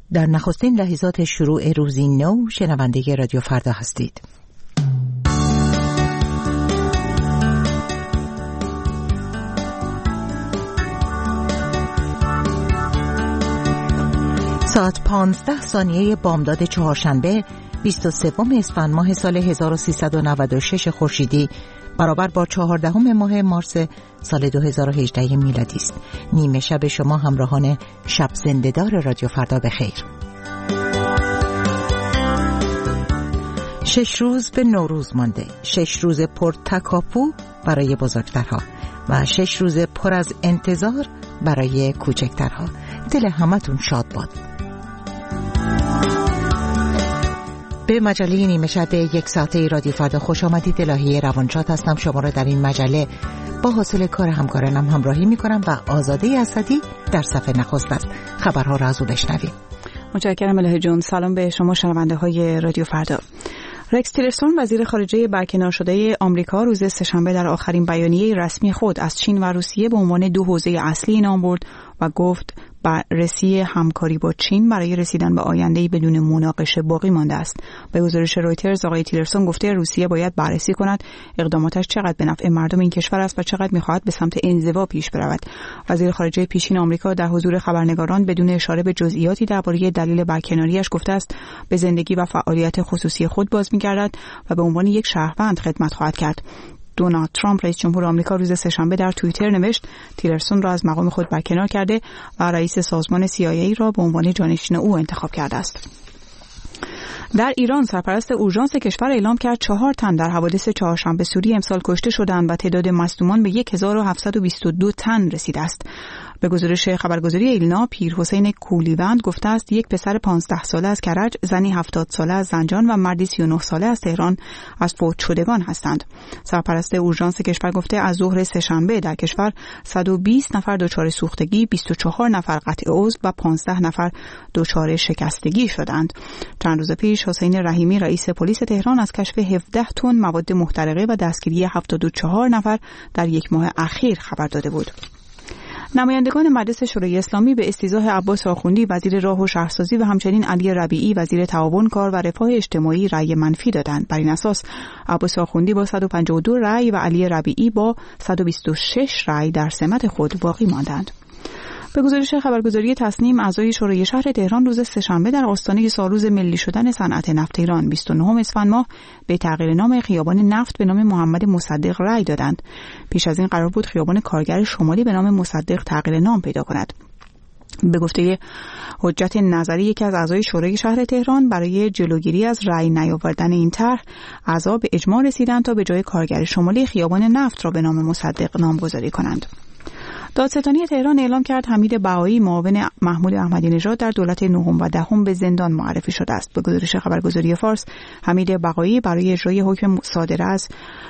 در نخستین لحظات شروع روزی نو شنونده رادیو فردا هستید. ساعت 15 بامداد چهارشنبه 23 اسفند ماه سال 1396 خورشیدی برابر با 14 ماه مارس سال 2018 میلادی است. نیمه شب شما همراهان شب زنده‌دار رادیو فردا بخیر. 6 روز به نوروز مانده، 6 روز پر تکاپو برای بزرگترها و 6 روز پر از انتظار برای کوچکترها. دل همتون شاد باد. به مجله نیمه شب یک ساعته رادیو فردا خوش آمدید. الهی روانشاد هستم. شما را در این مجله با حاصل کار همکارانم همراهی می کنم و آزاده اسدی در صفحه نخست است. خبرها را از او بشنویم. متشکرم الهی جون. سلام به شما شنونده های رادیو فردا. رکس تیلرسون وزیر خارجه برکنار شده آمریکا روز سه‌شنبه در آخرین بیانیه رسمی خود از چین و روسیه به عنوان دو حوزه اصلی نام برد و گفت بررسی همکاری با چین برای رسیدن به آینده‌ای بدون مناقشه باقی مانده است. به گزارش رویترز آقای تیلرسون گفته روسیه باید بررسی کند اقداماتش چقدر به نفع مردم این کشور است و چقدر می‌خواهد به سمت انزوا پیش برود. وزیر خارجه پیشین آمریکا در حضور خبرنگاران بدون اشاره به جزئیاتی درباره دلیل برکناریش گفته است به زندگی و فعالیت خصوصی خود باز می‌گردد و به عنوان یک شهروند خدمت خواهد کرد. دونالد ترامپ رئیس جمهور آمریکا روز سه‌شنبه در توییتر نوشت تیلرسون را از مقام خود برکنار کرده و رئیس سازمان CIA را به عنوان جانشین او انتخاب کرده است. در ایران سرپرست اورژانس کشور اعلام کرد 4 تن در حوادث چهارشنبه سوری امسال کشته شدند و تعداد مصدومان به 1722 تن رسیده است. به گزارش خبرگزاری ایلنا پیرحسین کولیوند گفته است یک پسر 15 ساله از کرج، زنی 70 ساله از زنجان و مردی 39 ساله از تهران از فوت شدگان هستند. سرپرست اورژانس کشور گفته از ظهر سه‌شنبه در کشور 120 نفر دچار سوختگی، 24 نفر قطع عضو و 15 نفر دچار شکستگی شدند. چند روز پیش حسین رحیمی رئیس پلیس تهران از کشف 17 تن مواد محترقه و دستگیری 74 نفر در یک ماه اخیر خبر داده بود. نمایندگان مجلس شورای اسلامی به استیضاح عباس آخوندی وزیر راه و شهرسازی و همچنین علی ربیعی وزیر تعاون کار و رفاه اجتماعی رأی منفی دادند. بر این اساس عباس آخوندی با 152 رأی و علی ربیعی با 126 رأی در سمت خود باقی ماندند. به گزارش خبرگزاری تصنیم اعضای شورای شهر تهران روز سه‌شنبه در آستانه سالروز ملی شدن صنعت نفت ایران 29 اسفند ماه به تغییر نام خیابان نفت به نام محمد مصدق رأی دادند. پیش از این قرار بود خیابان کارگر شمالی به نام مصدق تغییر نام پیدا کند. به گفته حجت نظری یکی از اعضای شورای شهر تهران برای جلوگیری از رأی نیاوردن این طرح اعضا به اجماع رسیدند تا به جای کارگر شمالی خیابان نفت را به نام مصدق نامگذاری کنند. دادستانی تهران اعلام کرد حمید بهایی معاون محمود احمدی نژاد در دولت نهم و دهم به زندان معرفی شده است. به گزارش خبرگزاری فارس حمید بهایی برای اجرای حکم صادر از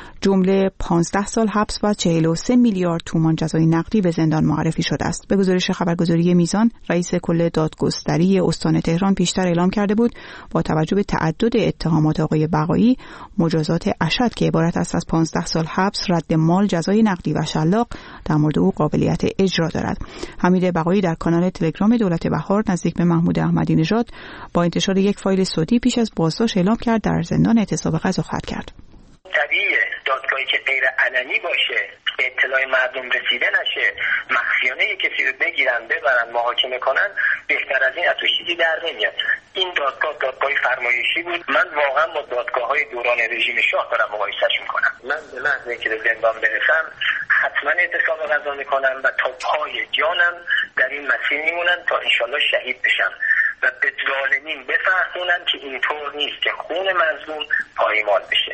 جمله 15 سال حبس و 43 میلیارد تومان جزای نقدی به زندان معرفی شده است. به گزارش خبرگزاری میزان رئیس کل دادگستری استان تهران پیشتر اعلام کرده بود با توجه به تعدد اتهامات آقای بهایی مجازات اشد که عبارت است از 15 سال حبس، رد مال، جزای نقدی و شلاق در مورد او قابلیت اجرا دارد. حمید بهایی در کانال تلگرام دولت بهار نزدیک به محمود احمدی نژاد با انتشار یک فایل صوتی پیش از بازداشت اعلام کرد در زندان اعتصاب غذا خواهد کرد. طبیعیه دادگاهی که غیر علنی باشه، به اطلاع مردم رسیده نشه، مخفیانه کسی رو بگیرن ببرن محاکمه کنن، بهتر از این از تو چیزی در نمیاد. این دادگاه فرمایشی بود. من واقعا با دادگاه‌های دوران رژیم شاه دارم مقایسه‌اش میکنم. من به محض اینکه به زندان برسم حتما اعتصاب غذا میکنم و تا پای جانم در این مسیر میمونم تا انشالله شهید بشم و به ظالمین بفهمونن که اینطور نیست که خون مظلوم پایمال بشه.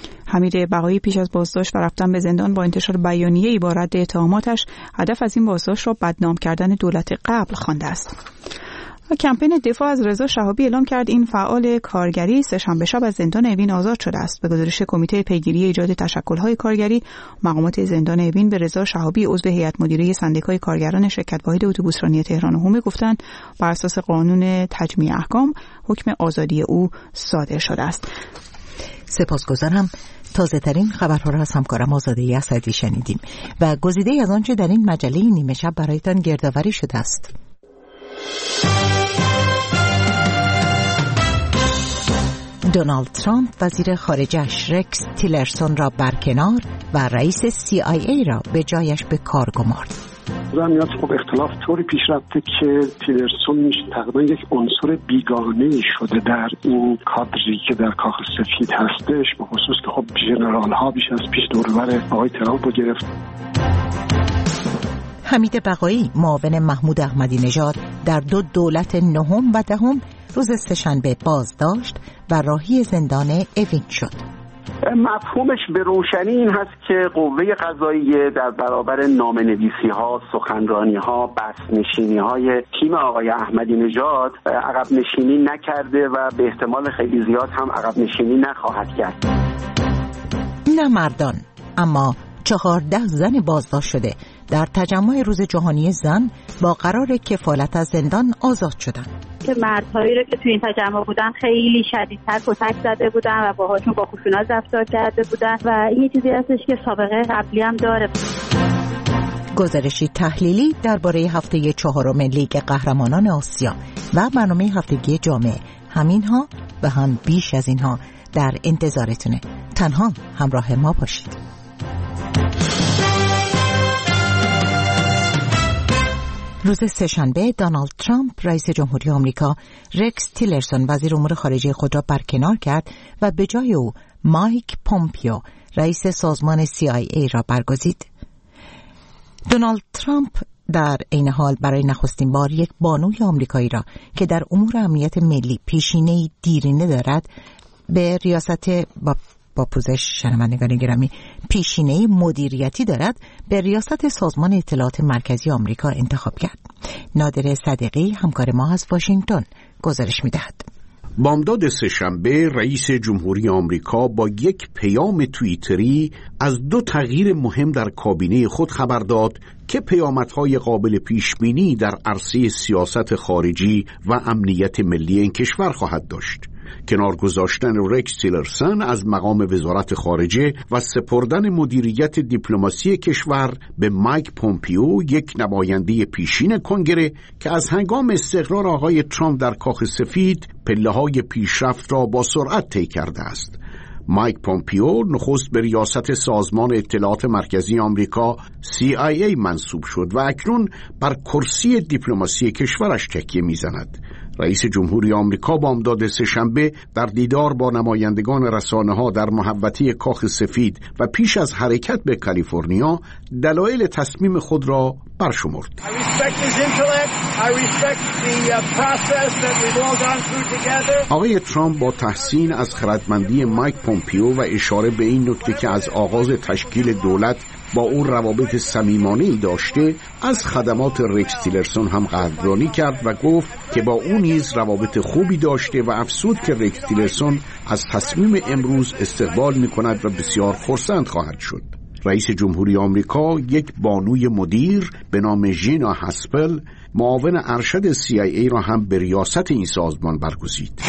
حمید بهایی پیش از بازداشت و رفتن به زندان با انتشار بیانیه‌ای با رد اتهاماتش هدف از این بازداشت را بدنام کردن دولت قبل خوانده است. و کمپین دفاع از رضا شهابی اعلام کرد این فعال کارگری سه‌شنبه شب از زندان اوین آزاد شده است. به گزارش کمیته پیگیری ایجاد تشکل‌های کارگری، مقامات زندان اوین به رضا شهابی عضو هیئت مدیره سندیکای کارگران شرکت واحد اتوبوسرانی تهران و حومه گفتند بر اساس قانون تجمیع احکام حکم آزادی او صادر شده است. سپاسگزارم. تازه ترین خبرها را از همکارم آزاده اسدی شنیدیم و گزیده از آنچه در این مجله نیمه شب برایتان گردآوری شده است. دونالد ترامپ وزیر خارجه‌اش رکس تیلرسون را برکنار و رئیس CIA را به جایش به کار گمارد. زمینات خب اختلاف طوری پیش رفته که تیلرسون میشه تقریبا یک عنصر بیگانه‌ای شده در این کادری که در کاخ سفید هستش، به خصوص که خب ژنرال ها بیش از پیش دور و بر آقای ترامپ رو گرفت. حمید بقایی معاون محمود احمدی نژاد در 2 دولت نهم و دهم روز سه‌شنبه بازداشت و راهی زندان اوین شد. مفهومش به روشنی این هست که قوه قضاییه در برابر نامه‌نویسی ها، سخنرانی ها، بحث‌نشینی های تیم آقای احمدی نژاد عقب نشینی نکرده و به احتمال خیلی زیاد هم عقب نشینی نخواهد کرد. نه مردان، اما 14 زن بازداشت شده در تجمع روز جهانی زن با قرار کفالت از زندان آزاد شدند. که مردهایی رو که توی این تجمع بودن خیلی شدیدتر کتک زده بودن و باهاشون با خشونت رفتار کرده بودن و این چیزی هستش که سابقه قبلی هم داره. گزارشی تحلیلی درباره هفته 4 لیگ قهرمانان آسیا و برنامه هفتگی جامعه، همینها و هم بیش از اینها در انتظارتونه. تنها همراه ما باشید. روز سه‌شنبه دونالد ترامپ رئیس جمهوری آمریکا رکس تیلرسون وزیر امور خارجه خود را برکنار کرد و به جای او مایک پومپیو رئیس سازمان CIA را برگزید. دونالد ترامپ در این حال برای نخستین بار یک بانوی آمریکایی را که در امور امنیت ملی پیشینه‌ای دیرینه دارد به ریاست با پوزش شنوندگان گرامی پیشینه‌ای مدیریتی دارد به ریاست سازمان اطلاعات مرکزی آمریکا انتخاب کرد. نادر صدیقی همکار ما از واشنگتن گزارش می‌دهد. بامداد سه‌شنبه رئیس جمهوری آمریکا با یک پیام توییتری از 2 تغییر مهم در کابینه خود خبر داد که پیامدهای قابل پیشبینی در عرصه سیاست خارجی و امنیت ملی این کشور خواهد داشت. کنار گذاشتن رکس تیلرسون از مقام وزارت خارجه و سپردن مدیریت دیپلماسی کشور به مایک پومپیو، یک نماینده پیشین کنگره که از هنگام استقرار آقای ترامپ در کاخ سفید پله‌های پیشرفت را با سرعت طی کرده است. مایک پومپیو نخست به ریاست سازمان اطلاعات مرکزی آمریکا CIA منصوب شد و اکنون بر کرسی دیپلماسی کشورش تکیه می‌زند. رئیس جمهوری آمریکا بامداد سه‌شنبه در دیدار با نمایندگان رسانه‌ها در محوطه کاخ سفید و پیش از حرکت به کالیفرنیا دلایل تصمیم خود را برشمرد. آقای ترامپ با تحسین از خردمندی مایک پومپیو و اشاره به این نکته که از آغاز تشکیل دولت با او روابط صمیمانه‌ای داشته، از خدمات رکس تیلرسون هم قدردانی کرد و گفت که با او نیز روابط خوبی داشته و افزود که رکس تیلرسون از تصمیم امروز استقبال می‌کند و بسیار خرسند خواهد شد. رئیس جمهوری آمریکا یک بانوی مدیر به نام ژینا هاسپل، معاون ارشد CIA را هم به ریاست این سازمان برگزید.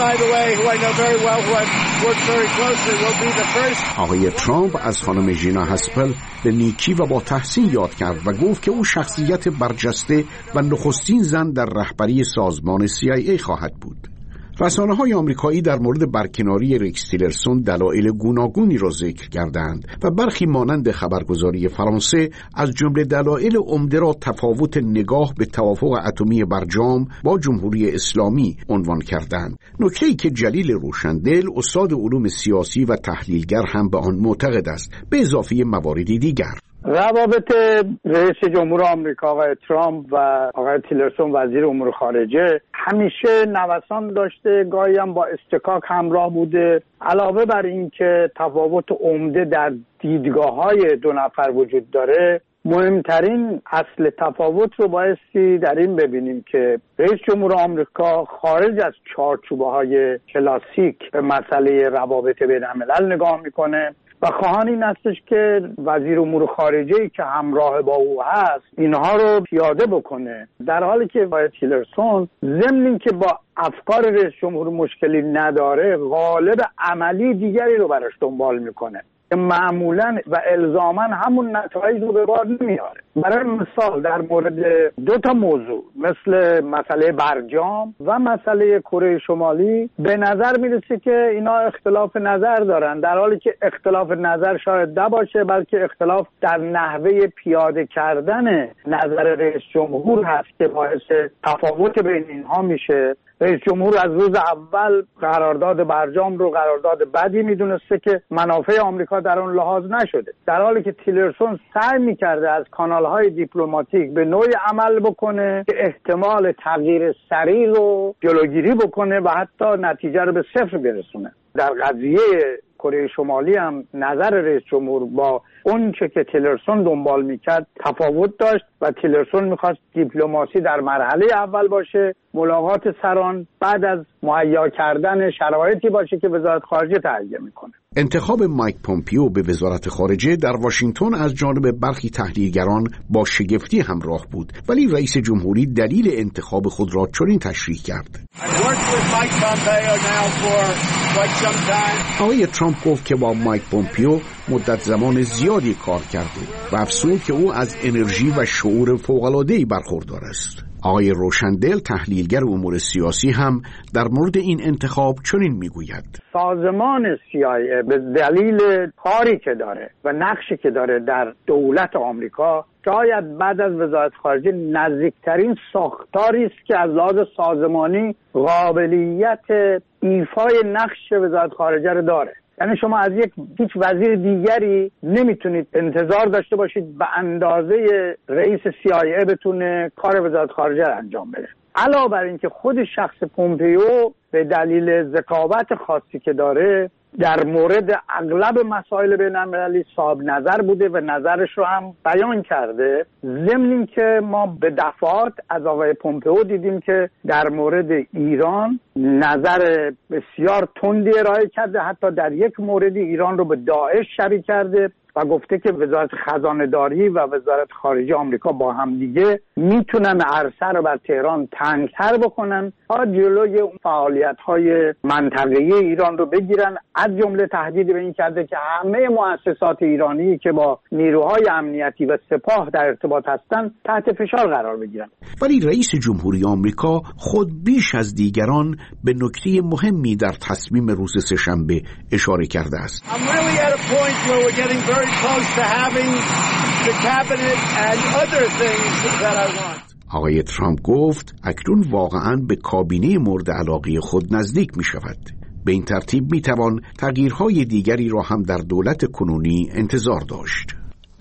آقای ترامپ از خانم ژینا هاسپل به نیکی و با تحسین یاد کرد و گفت که او شخصیت برجسته و نخستین زن در رهبری سازمان CIA خواهد بود. رسانه‌های آمریکایی در مورد برکناری رکس تیلرسون دلایل گوناگونی را ذکر کردند و برخی مانند خبرگزاری فرانسه از جمله دلایل عمده را تفاوت نگاه به توافق اتمی برجام با جمهوری اسلامی عنوان کردند. نکته‌ای که جلیل روشندل، استاد علوم سیاسی و تحلیلگر، هم به آن معتقد است، به اضافه مواردی دیگر. روابط رئیس جمهور آمریکا آقای ترامپ و آقای تیلرسون وزیر امور خارجه همیشه نوسان داشته، گاهی هم با اصطکاک همراه بوده. علاوه بر این که تفاوت عمده در دیدگاه‌های 2 نفر وجود داره، مهمترین اصل تفاوت رو بایستی در این ببینیم که رئیس جمهور آمریکا خارج از چارچوب‌های کلاسیک به مسئله روابط بین‌الملل نگاه میکنه و خواهان این هستش که وزیر امور خارجه‌ای که همراه با او هست اینها رو پیاده بکنه، در حالی که آقای تیلرسون ضمن این که با افکار رئیس جمهور مشکلی نداره، قالب عملی دیگری رو براش دنبال میکنه که معمولاً و الزاماً همون نتایج رو به بار نمیاره. برای مثال در مورد دو تا موضوع مثل مسئله برجام و مسئله کره شمالی به نظر میرسه که اینا اختلاف نظر دارن، در حالی که اختلاف نظر شاید نباشه، بلکه اختلاف در نحوه پیاده کردن نظر رئیس جمهور هست که باعث تفاوت بین اینها میشه. رئیس جمهور از روز اول قرارداد برجام رو قرارداد بدی میدونسته که منافع آمریکا در اون لحاظ نشده، در حالی که تیلرسون سعی میکرده از کانالهای دیپلماتیک به نوعی عمل بکنه که احتمال تغییر سریع رو جلوگیری بکنه و حتی نتیجه رو به صفر برسونه. در قضیه کره شمالی هم نظر رئیس جمهور با اون چه که تیلرسون دنبال میکرد تفاوت داشت و تیلرسون میخواست دیپلماسی در مرحله اول باشه، ملاقات سران بعد از مهیا کردن شرایطی باشه که وزارت خارجه تهیه میکنه. انتخاب مایک پومپیو به وزارت خارجه در واشنگتن از جانب برخی تحلیلگران با شگفتی همراه بود، ولی رئیس جمهوری دلیل انتخاب خود را چنین تشریح کرد. آقای ترامپ گفت که با مایک پومپیو مدت زمان زیادی کار کرده و افزود که او از انرژی و شعور فوق‌العاده‌ای برخوردار است. آقای روشندل تحلیلگر امور سیاسی هم در مورد این انتخاب چنین میگوید: سازمان CIA به دلیل کاری که داره و نقشی که داره در دولت آمریکا شاید بعد از وزارت خارجه نزدیکترین ساختاری است که از لحاظ سازمانی قابلیت ایفای نقش وزارت خارجه رو داره. یعنی شما از هیچ وزیر دیگری نمیتونید انتظار داشته باشید به اندازه رئیس CIA بتونه کار وزارت خارجه رو انجام بده. علاوه بر این که خود شخص پومپیو به دلیل ذکاوت خاصی که داره در مورد اغلب مسائل بین‌المللی صاحب نظر بوده و نظرش رو هم بیان کرده، ضمن این که ما به دفعات از آقای پومپئو دیدیم که در مورد ایران نظر بسیار تندی ارائه کرده، حتی در یک موردی ایران رو به داعش شبیه کرده و گفته که وزارت خزانه‌داری و وزارت خارجه آمریکا با هم دیگه میتونن عرصه رو بر تهران تنگ‌تر بکنن تا جلوی فعالیت‌های منطقه‌ای ایران رو بگیرن، از جمله تهدید به این کرده که همه مؤسسات ایرانی که با نیروهای امنیتی و سپاه در ارتباط هستند تحت فشار قرار بگیرن. ولی رئیس جمهوری آمریکا خود بیش از دیگران به نکته مهمی در تصمیم روز سه‌شنبه اشاره کرده است. آقای ترامپ گفت اکنون واقعاً به کابینه مورد علاقه خود نزدیک می شود. به این ترتیب می توان تغییرهای دیگری را هم در دولت کنونی انتظار داشت.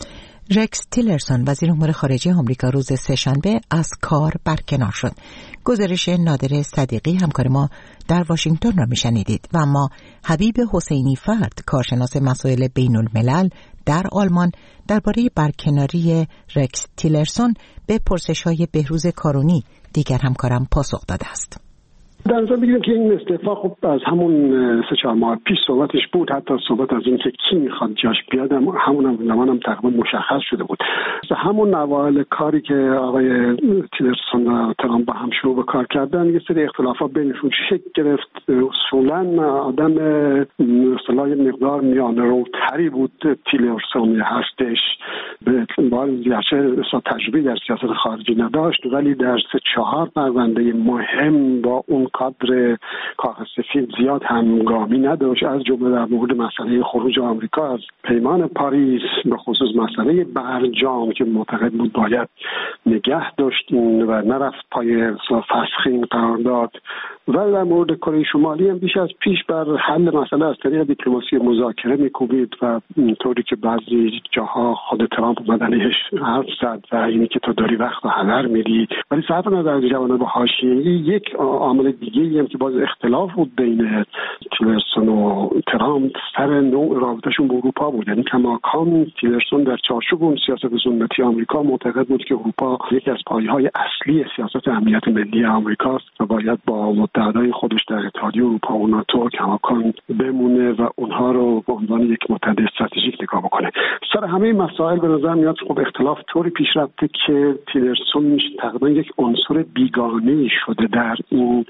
رکس تیلرسون وزیر امور خارجه آمریکا روز سه‌شنبه از کار برکنار شد. گزارش نادر صدیقی همکار ما در واشنگتن را میشنیدید و اما حبیب حسینی فرد کارشناس مسائل بین الملل در آلمان درباره برکناری رکس تیلرسون به پرسش‌های بهروز کارونی دیگر همکارم پاسخ داده است. در نظر بگیریم که این استعفا خب از همون 3-4 ماه پیش صحبتش بود، حتی صحبت از این که کی میخواد جاش بیاد همون زمان هم تقریبا مشخص شده بود. همون اوایل کاری که آقای تیلرسون و ترامپ با هم شروع به کار کردن یه سری اختلافات بینشون شکل گرفت. اصولا آدم اصطلاح مقدار میانه روتری بود تیلرسون هستش، به اعتبار زیاده تجربه در سیاست خارجی نداشت، ولی در 3-4 پرونده مهم با اون کادر کاخ سفید زیاد همگامی نداشت، از جمله در مورد مسئله خروج آمریکا از پیمان پاریس، به خصوص مسئله برجام که معتقد بود باید نگه داشت و نرفت پای فسخ این قرارداد، و در مورد کره شمالی هم بیش از پیش بر حل مسئله از طریق دیپلماسی مذاکره می‌کوبید و اینطوری که بعضی جاها خود ترامپ اومد علیهش حرف زد و اینی که تو داری وقت و هدر میری. ولی صرف نظر از جوانب حاشیه‌ای یک عامل دیگه‌ای هم که باز اختلاف بود بین تیلرسون و ترامپ سر نوع رابطه‌شون با اروپا بود. یعنی کماکان تیلرسون در چارچوب اون سیاست سنتی آمریکا معتقد بود که اروپا یکی از پایه‌های اصلی سیاست امنیت ملی آمریکاست و باید با متحدای خودش در اتحادیه اروپا و ناتو کماکان بمونه و اونها رو به عنوان یک متحد استراتژیک نگاه بکنه. سر همه مسائل به نظر میاد خب اختلاف طوری پیش رفته که تیلرسون تقریبا یک عنصر بیگانه‌ای شده در این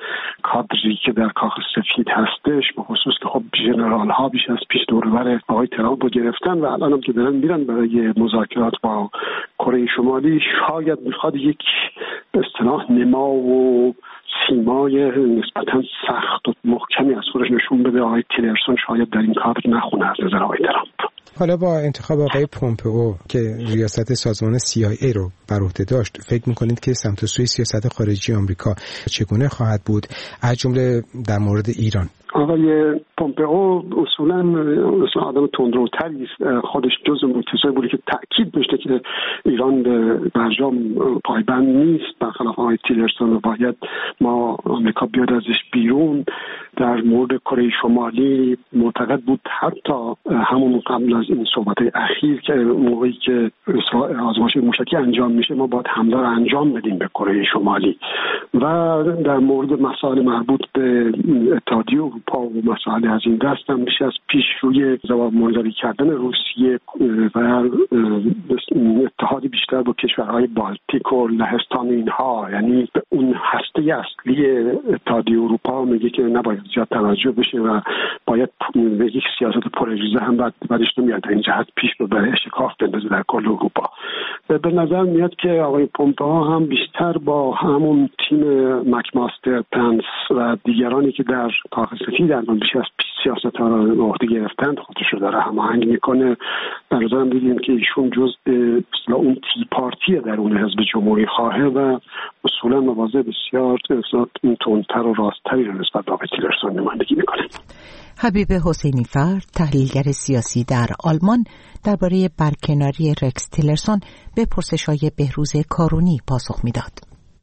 کادری که در کاخ سفید هستش، به خصوص که خب ژنرال ها بیش از پیش دوربر آقای ترامپ رو گرفتن و الان هم که دارن میرن برای مذاکرات با کره شمالی، شاید میخواد یک به اصطلاح نما و سیمای نسبتا سخت و محکمی از خودش نشون بده. آقای تیلرسون شاید در این کادر نخونه از نظر آقای ترامپ. حالا با انتخاب آقای پومپئو که ریاست سازمان CIA رو بر عهده داشت، فکر می‌کنید که سمت و سوی سیاست خارجی آمریکا چگونه خواهد بود، از جمله در مورد ایران؟ آقای پومپئو اصولا آدم تندروتری است. خودش جزو کسایی بوده که تاکید داشته که ایران به برجام پایبند نیست، برخلاف آقای تیلرسون، و باید ما آمریکا بیاد ازش بیرون. در مورد کره شمالی معتقد بود حتی همون قبل از این صحبت اخیر که موقعی که آزمایش موشکی انجام میشه ما باید حمله رو انجام بدیم به کره شمالی. و در مورد مسائل مربوط به اتحادیه اروپا و مسائل از این دست هم میشه از پیش روی جواب منظوری کردن روسیه و اتحادی بیشتر با کشورهای بالتیک و لهستان اینها، یعنی به اون هسته اصلی اتحادیه اروپا میگه که نباید زیاد توجه بشه و باید یک سیاست پرریزه هم بعدش نمیاد این جهت پیش ببره، شکاف بندازه در کل اروپا. به نظر میاد که آقای پومپئو هم بیشتر با همون تیم مکماستر، پنس و دیگرانی که در کاخ سفید الان بیش از سیاست ها رو به عهده گرفتند خودش رو داره هماهنگ میکنه. در نظرم دیدیم که ایشون جزء اون تی پارتی درون حزب جمهوری خواهه و اصولا مواضع بسیار تندتر و راستتری رو نسبت به آقای تیلرسون نمایندگی میکنه. حبیب حسینی فرد، تحلیلگر سیاسی در آلمان، درباره برکناری رکس تیلرسون به پرسش‌های بهروز کارونی پاسخ میداد.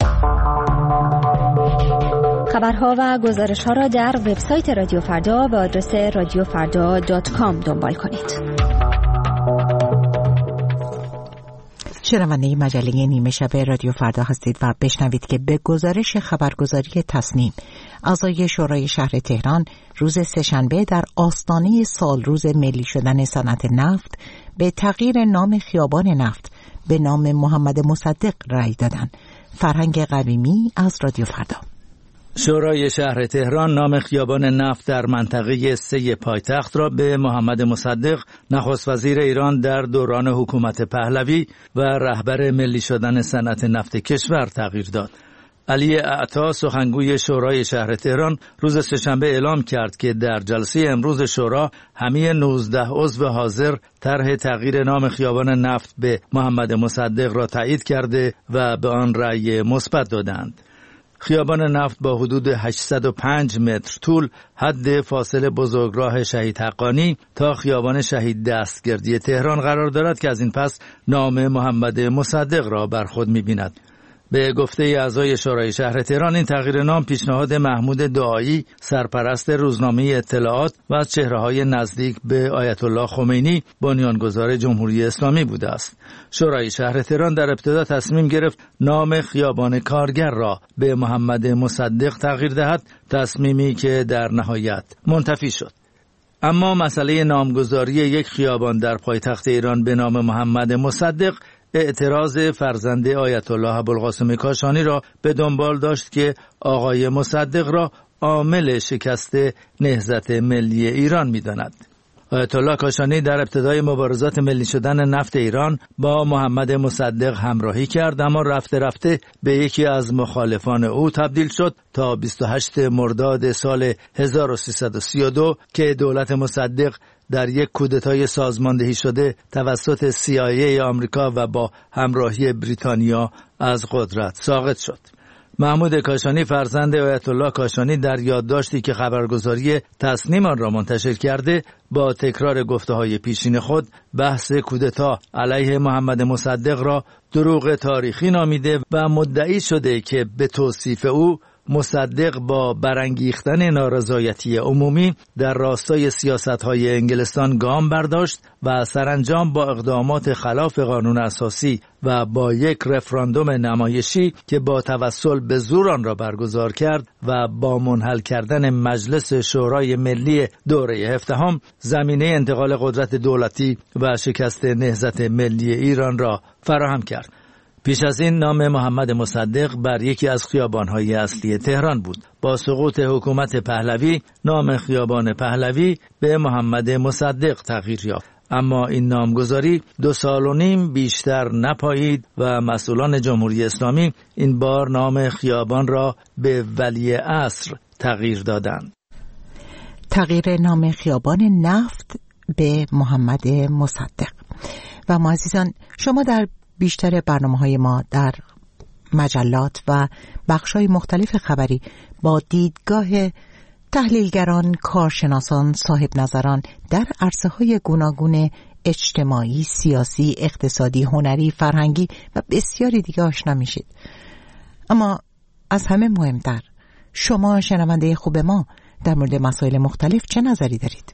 خبرها و گزارش‌ها را در وبسایت رادیو فردا به آدرس radiofarda.com دنبال کنید. شنونده مجله نیمه شب رادیو فردا هستید و بشنوید که به گزارش خبرگزاری تصنیم، اعضای شورای شهر تهران روز سه‌شنبه در آستانه سالروز ملی شدن صنعت نفت به تغییر نام خیابان نفت به نام محمد مصدق رأی دادند. فرهنگ قویمی از رادیو فردا. شورای شهر تهران نام خیابان نفت در منطقه 3 پایتخت را به محمد مصدق، نخست وزیر ایران در دوران حکومت پهلوی و رهبر ملی شدن صنعت نفت کشور تغییر داد. علی اعطا، سخنگوی شورای شهر تهران، روز سه‌شنبه اعلام کرد که در جلسه امروز شورا همه 19 عضو حاضر طرح تغییر نام خیابان نفت به محمد مصدق را تایید کرده و به آن رأی مثبت دادند. خیابان نفت با حدود 805 متر طول حد فاصله بزرگراه شهید حقانی تا خیابان شهید دستگردی تهران قرار دارد که از این پس نام محمد مصدق را بر خود می‌بیند. به گفته اعضای شورای شهر تهران، این تغییر نام پیشنهاد محمود دعایی، سرپرست روزنامه اطلاعات و از چهره‌های نزدیک به آیت الله خمینی، بنیانگذار جمهوری اسلامی بوده است. شورای شهر تهران در ابتدا تصمیم گرفت نام خیابان کارگر را به محمد مصدق تغییر دهد، تصمیمی که در نهایت منتفی شد. اما مسئله نامگذاری یک خیابان در پایتخت ایران به نام محمد مصدق اعتراض فرزند آیت الله ابوالقاسم کاشانی را به دنبال داشت که آقای مصدق را عامل شکست نهضت ملی ایران می‌داند. آیت الله کاشانی در ابتدای مبارزات ملی شدن نفت ایران با محمد مصدق همراهی کرد، اما رفته رفته به یکی از مخالفان او تبدیل شد تا 28 مرداد سال 1332 که دولت مصدق در یک کودتای سازماندهی شده توسط CIA آمریکا و با همراهی بریتانیا از قدرت ساقط شد. محمود کاشانی، فرزند آیت الله کاشانی، در یادداشتی که خبرگزاری تصنیم آن را منتشر کرده، با تکرار گفته‌های پیشین خود بحث کودتا علیه محمد مصدق را دروغ تاریخی نامیده و مدعی شده که به توصیف او مصدق با برانگیختن نارضایتی عمومی در راستای سیاست‌های انگلستان گام برداشت و سرانجام با اقدامات خلاف قانون اساسی و با یک رفراندوم نمایشی که با توسل به زور آن را برگزار کرد و با منحل کردن مجلس شورای ملی دوره 17 زمینه انتقال قدرت دولتی و شکست نهضت ملی ایران را فراهم کرد. پیش از این نام محمد مصدق بر یکی از خیابان‌های اصلی تهران بود. با سقوط حکومت پهلوی نام خیابان پهلوی به محمد مصدق تغییر یافت. اما این نامگذاری 2.5 سال بیشتر نپایید و مسئولان جمهوری اسلامی این بار نام خیابان را به ولی عصر تغییر دادند. تغییر نام خیابان نفت به محمد مصدق. و ما عزیزان، شما در بیشتر برنامه‌های ما در مجلات و بخش‌های مختلف خبری با دیدگاه تحلیلگران، کارشناسان، صاحب نظران در عرصه‌های گوناگون اجتماعی، سیاسی، اقتصادی، هنری، فرهنگی و بسیاری دیگه آشنا میشید. اما از همه مهمتر، شما شنونده خوب ما در مورد مسائل مختلف چه نظری دارید؟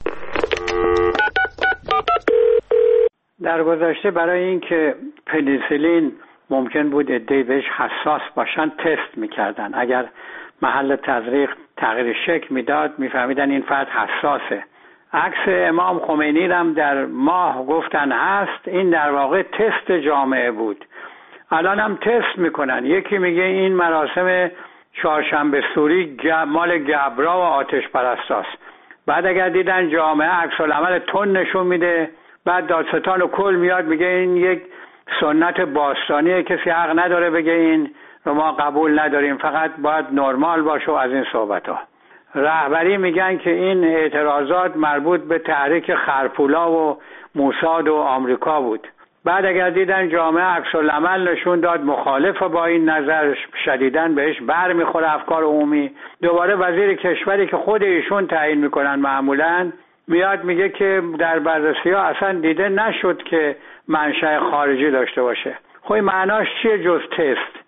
در گذشته برای اینکه پنیسیلین ممکن بود عده‌ای بهش حساس باشن تست میکردن. اگر محل تزریق تغییر شکل میداد میفهمیدن این فرد حساسه. عکس امام خمینی هم در ماه گفتن هست، این در واقع تست جامعه بود. الان هم تست میکنن. یکی میگه این مراسم چهارشنبه سوری مال گبرا و آتش پرستاست. بعد اگر دیدن جامعه عکس العمل تون نشون میده، بعد دادستان و کل میاد میگه این یک سنت باستانیه، کسی حق نداره بگه این رو ما قبول نداریم، فقط باید نرمال باشه و از این صحبت ها. رهبری میگن که این اعتراضات مربوط به تحریک خرپولا و موساد و آمریکا بود. بعد اگر دیدن جامعه عکس العمل نشون داد مخالف با این نظر، شدیداً بهش بر میخوره افکار عمومی، دوباره وزیر کشوری که خود ایشون تعیین میکنن معمولاً میاد میگه که در بررسی ها اصلا دیده نشد که منشأ خارجی داشته باشه. خب معناش چیه جز تست؟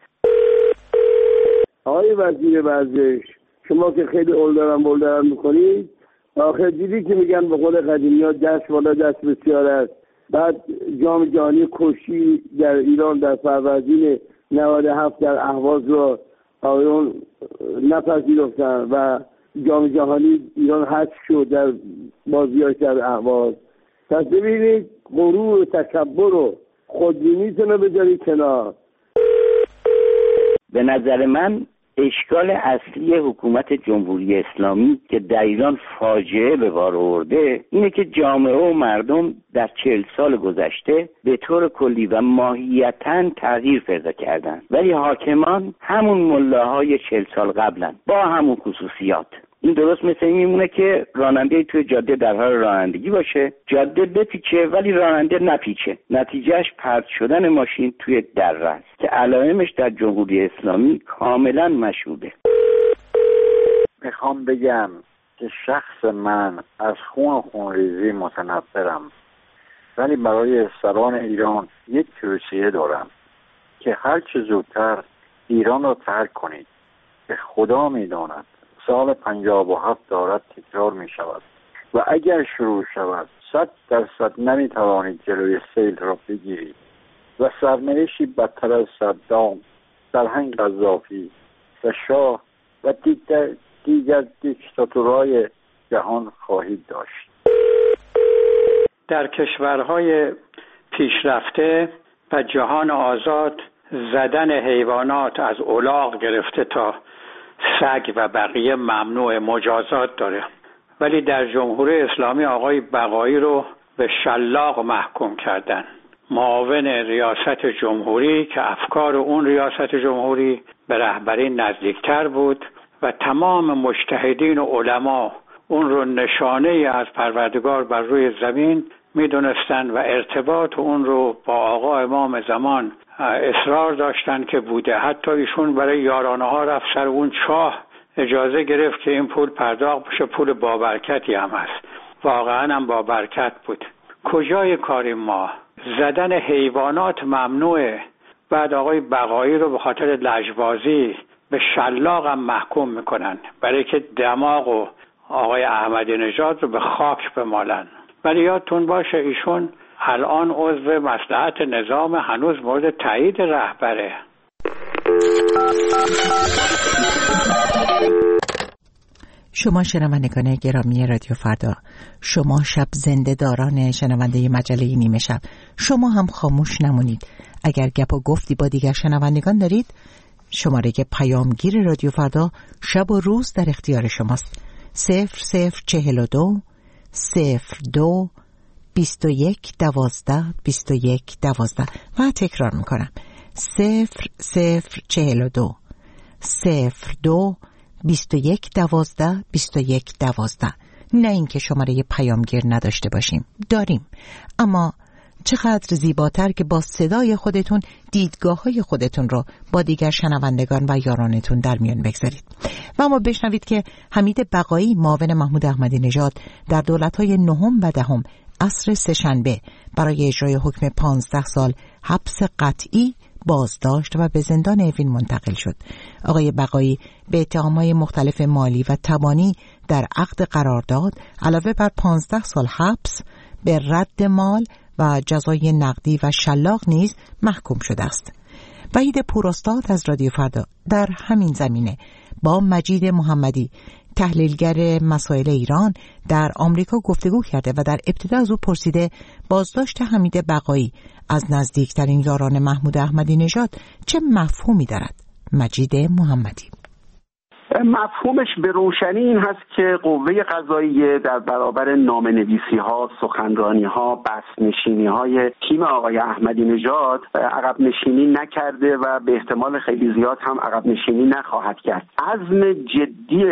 آقای وزیر ورزش، شما که خیلی اولدارم میکنید، آخر دیدی که میگن به قول قدیمی ها دست بالا دست بسیار است. بعد جام جهانی کشتی در ایران در فروردین 97 در اهواز را آقایون نپذیرفتن و جام جهانی ایران حذف شد در بازی‌های در اهواز. پس ببینید غرور و تکبر و خودبینیتون رو بذارید کنار. به نظر من اشکال اصلی حکومت جمهوری اسلامی که در ایران فاجعه به بار آورده اینه که جامعه و مردم در 40 سال گذشته به طور کلی و ماهیتاً تغییر پیدا کردن، ولی حاکمان همون ملاهای 40 سال قبلن با همون خصوصیات. این درست مثل این میمونه که راننده توی جاده در حال رانندگی باشه، جاده بپیچه ولی راننده نپیچه، نتیجهش پرت شدن ماشین توی دره است که علائمش در جمهوری اسلامی کاملا مشهوده. میخوام بگم که شخص من از خون و خونریزی متنفرم، ولی برای سران ایران یک توصیه دارم که هر چه زودتر ایران را ترک کنید که خدا میداند سال 57 دارد تکرار می شود و اگر شروع شود 100% نمی توانید جلوی سیل را بگیرید و سرنوشتی بدتر از صدام، سرهنگ قذافی و شاه و دیگر دیکتاتورهای جهان خواهید داشت. در کشورهای پیشرفته و جهان آزاد زدن حیوانات از الاغ گرفته تا سگ و بقیه ممنوع، مجازات داره، ولی در جمهوری اسلامی آقای بقایی رو به شلاق محکوم کردن. معاون ریاست جمهوری که افکار اون ریاست جمهوری به رهبری نزدیکتر بود و تمام مجتهدین و علما اون رو نشانه از پروردگار بر روی زمین میدونستن و ارتباط اون رو با آقا امام زمان اصرار داشتن که بوده. حتی ایشون برای یارانه ها رفت سر اون چاه اجازه گرفت که این پول پرداخت بشه، پول بابرکتی هم هست، واقعا هم بابرکت بود. کجای کاریم ما؟ زدن حیوانات ممنوعه، بعد آقای بقایی رو به خاطر لجبازی به شلاق هم محکوم میکنن برای که دماغ و آقای احمدی نژاد رو به خاک بمالن. ولی یادتون باشه ایشون الان عضو مصلحت نظام هنوز مورد تایید رهبره. شما شنوندگان گرامی رادیو فردا، شما شب زنده داران شنونده مجله نیمه شب، شما هم خاموش نمونید. اگر گپ و گفتی با دیگر شنوندگان دارید، شماره پیامگیر رادیو فردا شب و روز در اختیار شماست. 0042 02 21 12 21 12 و تکرار میکنم 0042 02 21 12 21 12. نه اینکه شماره پیامگیر نداشته باشیم، داریم، اما چقدر زیباتر که با صدای خودتون دیدگاه‌های خودتون رو با دیگر شنوندگان و یارانتون در میان بگذارید. و اما بشنوید که حمید بقایی معاون محمود احمدی نژاد در دولت‌های نهم و دهم عصر سه‌شنبه برای اجرای حکم 15 سال حبس قطعی بازداشت و به زندان اوین منتقل شد. آقای بقایی به اتهام‌های مختلف مالی و تبانی در عقد قرارداد علاوه بر 15 سال حبس به رد مال و جزای نقدی و شلاق نیز محکوم شده است. وحید پوراستاد از رادیو فردا در همین زمینه با مجید محمدی تحلیلگر مسائل ایران در آمریکا گفتگو کرده و در ابتدا از او پرسیده بازداشت حمید بقایی از نزدیکترین یاران محمود احمدی نژاد چه مفهومی دارد. مجید محمدی: مفهومش به روشنی این هست که قوه قضاییه در برابر نامه‌نویسی‌ها، سخنرانی‌ها، بحث‌نشینی‌های تیم آقای احمدی نژاد عقب نشینی نکرده و به احتمال خیلی زیاد هم عقب نشینی نخواهد کرد. عزم جدی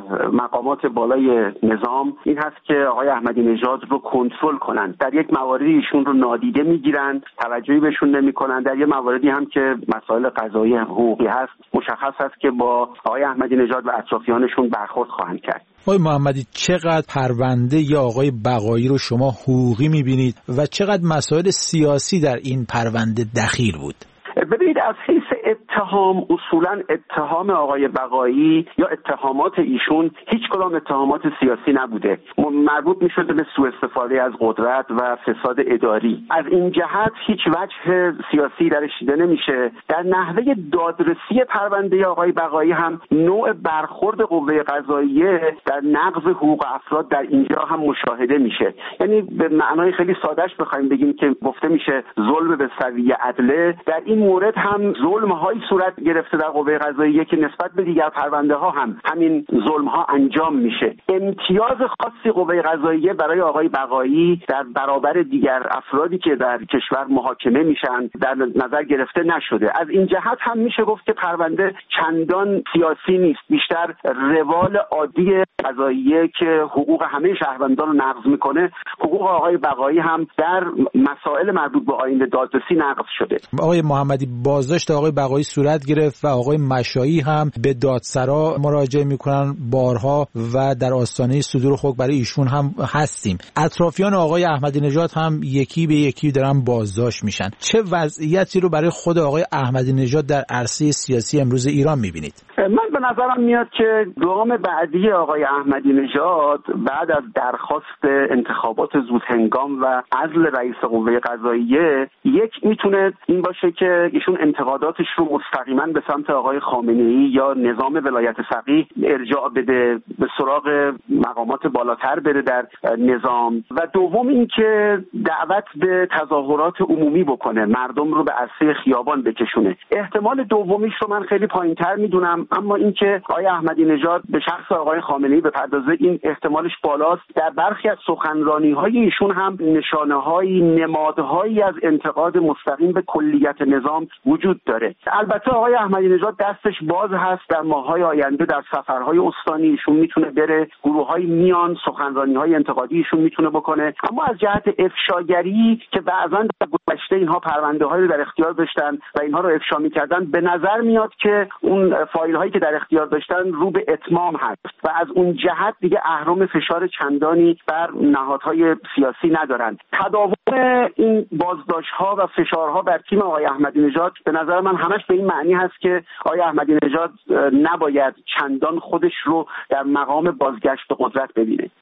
مقامات بالای نظام این هست که آقای احمدی نژاد رو کنترل کنند. در یک مواردی ایشون رو نادیده میگیرند، توجهی بهشون نمی‌کنند. در یک مواردی هم که مسائل قضایی حقوقی هست، مشخص است که با آقای احمدی نژاد و اطرافیانشون برخورد خواهند کرد. آقای محمدی، چقدر پرونده یا آقای بقایی رو شما حقوقی می‌بینید و چقدر مسائل سیاسی در این پرونده دخیل بود؟ ببینید، از حیث اتهام، اصولا اتهام آقای بقایی یا اتهامات ایشون هیچ کدام اتهامات سیاسی نبوده، مربوط می‌شده به سوء استفاده از قدرت و فساد اداری. از این جهت هیچ وجه سیاسی درش دیده نمیشه. در نحوه دادرسی پرونده آقای بقایی هم نوع برخورد قوه قضاییه در نقض حقوق افراد در اینجا هم مشاهده میشه. یعنی به معنای خیلی سادهش بخوایم بگیم که گفته میشه ظلم به سویه عدله، در این مورد هم ظلم‌هایی صورت گرفته در قوه قضاییه که نسبت به دیگر پرونده‌ها هم همین ظلم‌ها انجام میشه. امتیاز خاصی قوه قضاییه برای آقای بقایی در برابر دیگر افرادی که در کشور محاکمه میشن در نظر گرفته نشده. از این جهت هم میشه گفت که پرونده چندان سیاسی نیست، بیشتر روال عادی قضاییه که حقوق همه شهروندان رو نقض میکنه. حقوق آقای بقایی هم در مسائل مربوط به آیین دادرسی نقض شده. آقای محمدی، بازداشت آقای بقایی صورت گرفت و آقای مشایی هم به دادسرا مراجعه میکنن بارها و در آستانه صدور حکم برای ایشون هم هستیم. اطرافیان آقای احمدی نژاد هم یکی به یکی دارن بازداشت میشن. چه وضعیتی رو برای خود آقای احمدی نژاد در عرصه سیاسی امروز ایران میبینید؟ من به نظرم میاد که گام بعدی آقای احمدی نژاد بعد از درخواست انتخابات زودهنگام و عزل رئیس قوه قضاییه میتونه این باشه که ایشون انتقاداتش رو مستقیما به سمت آقای خامنه‌ای یا نظام ولایت فقیه ارجاع بده، به سراغ مقامات بالاتر بره در نظام، و دوم این که دعوت به تظاهرات عمومی بکنه، مردم رو به عرصه خیابان بکشونه. احتمال دومیش رو من خیلی پایین‌تر میدونم، اما اینکه آقای احمدی نژاد به شخص آقای خامنه‌ای بپردازه این احتمالش بالاست. در برخی از سخنرانی‌های ایشون هم نشانه‌هایی، نمادهایی از انتقاد مستقیم به کلیت نظام وجود داره. البته آقای احمدی نژاد دستش باز هست، در ماه‌های آینده در سفرهای استانی ایشون میتونه بره، گروه‌های میان، سخنرانی‌های انتقادی ایشون میتونه بکنه، اما از جهت افشاگری که بعضاً در گذشته اینها پرونده‌هایی رو در اختیار داشتن و اینها رو افشا می‌کردن، به نظر میاد که اون فایل‌هایی که در اختیار داشتن رو به اتمام هست و از اون جهت دیگه اهرم فشار چندانی بر نهادهای سیاسی ندارن. تداوم این بازداشت‌ها و فشارها بر تیم آقای احمدی نژاد به نظر من همش به این معنی هست که آقای احمدی نژاد نباید چندان خودش رو در مقام بازگشت به قدرت ببینه.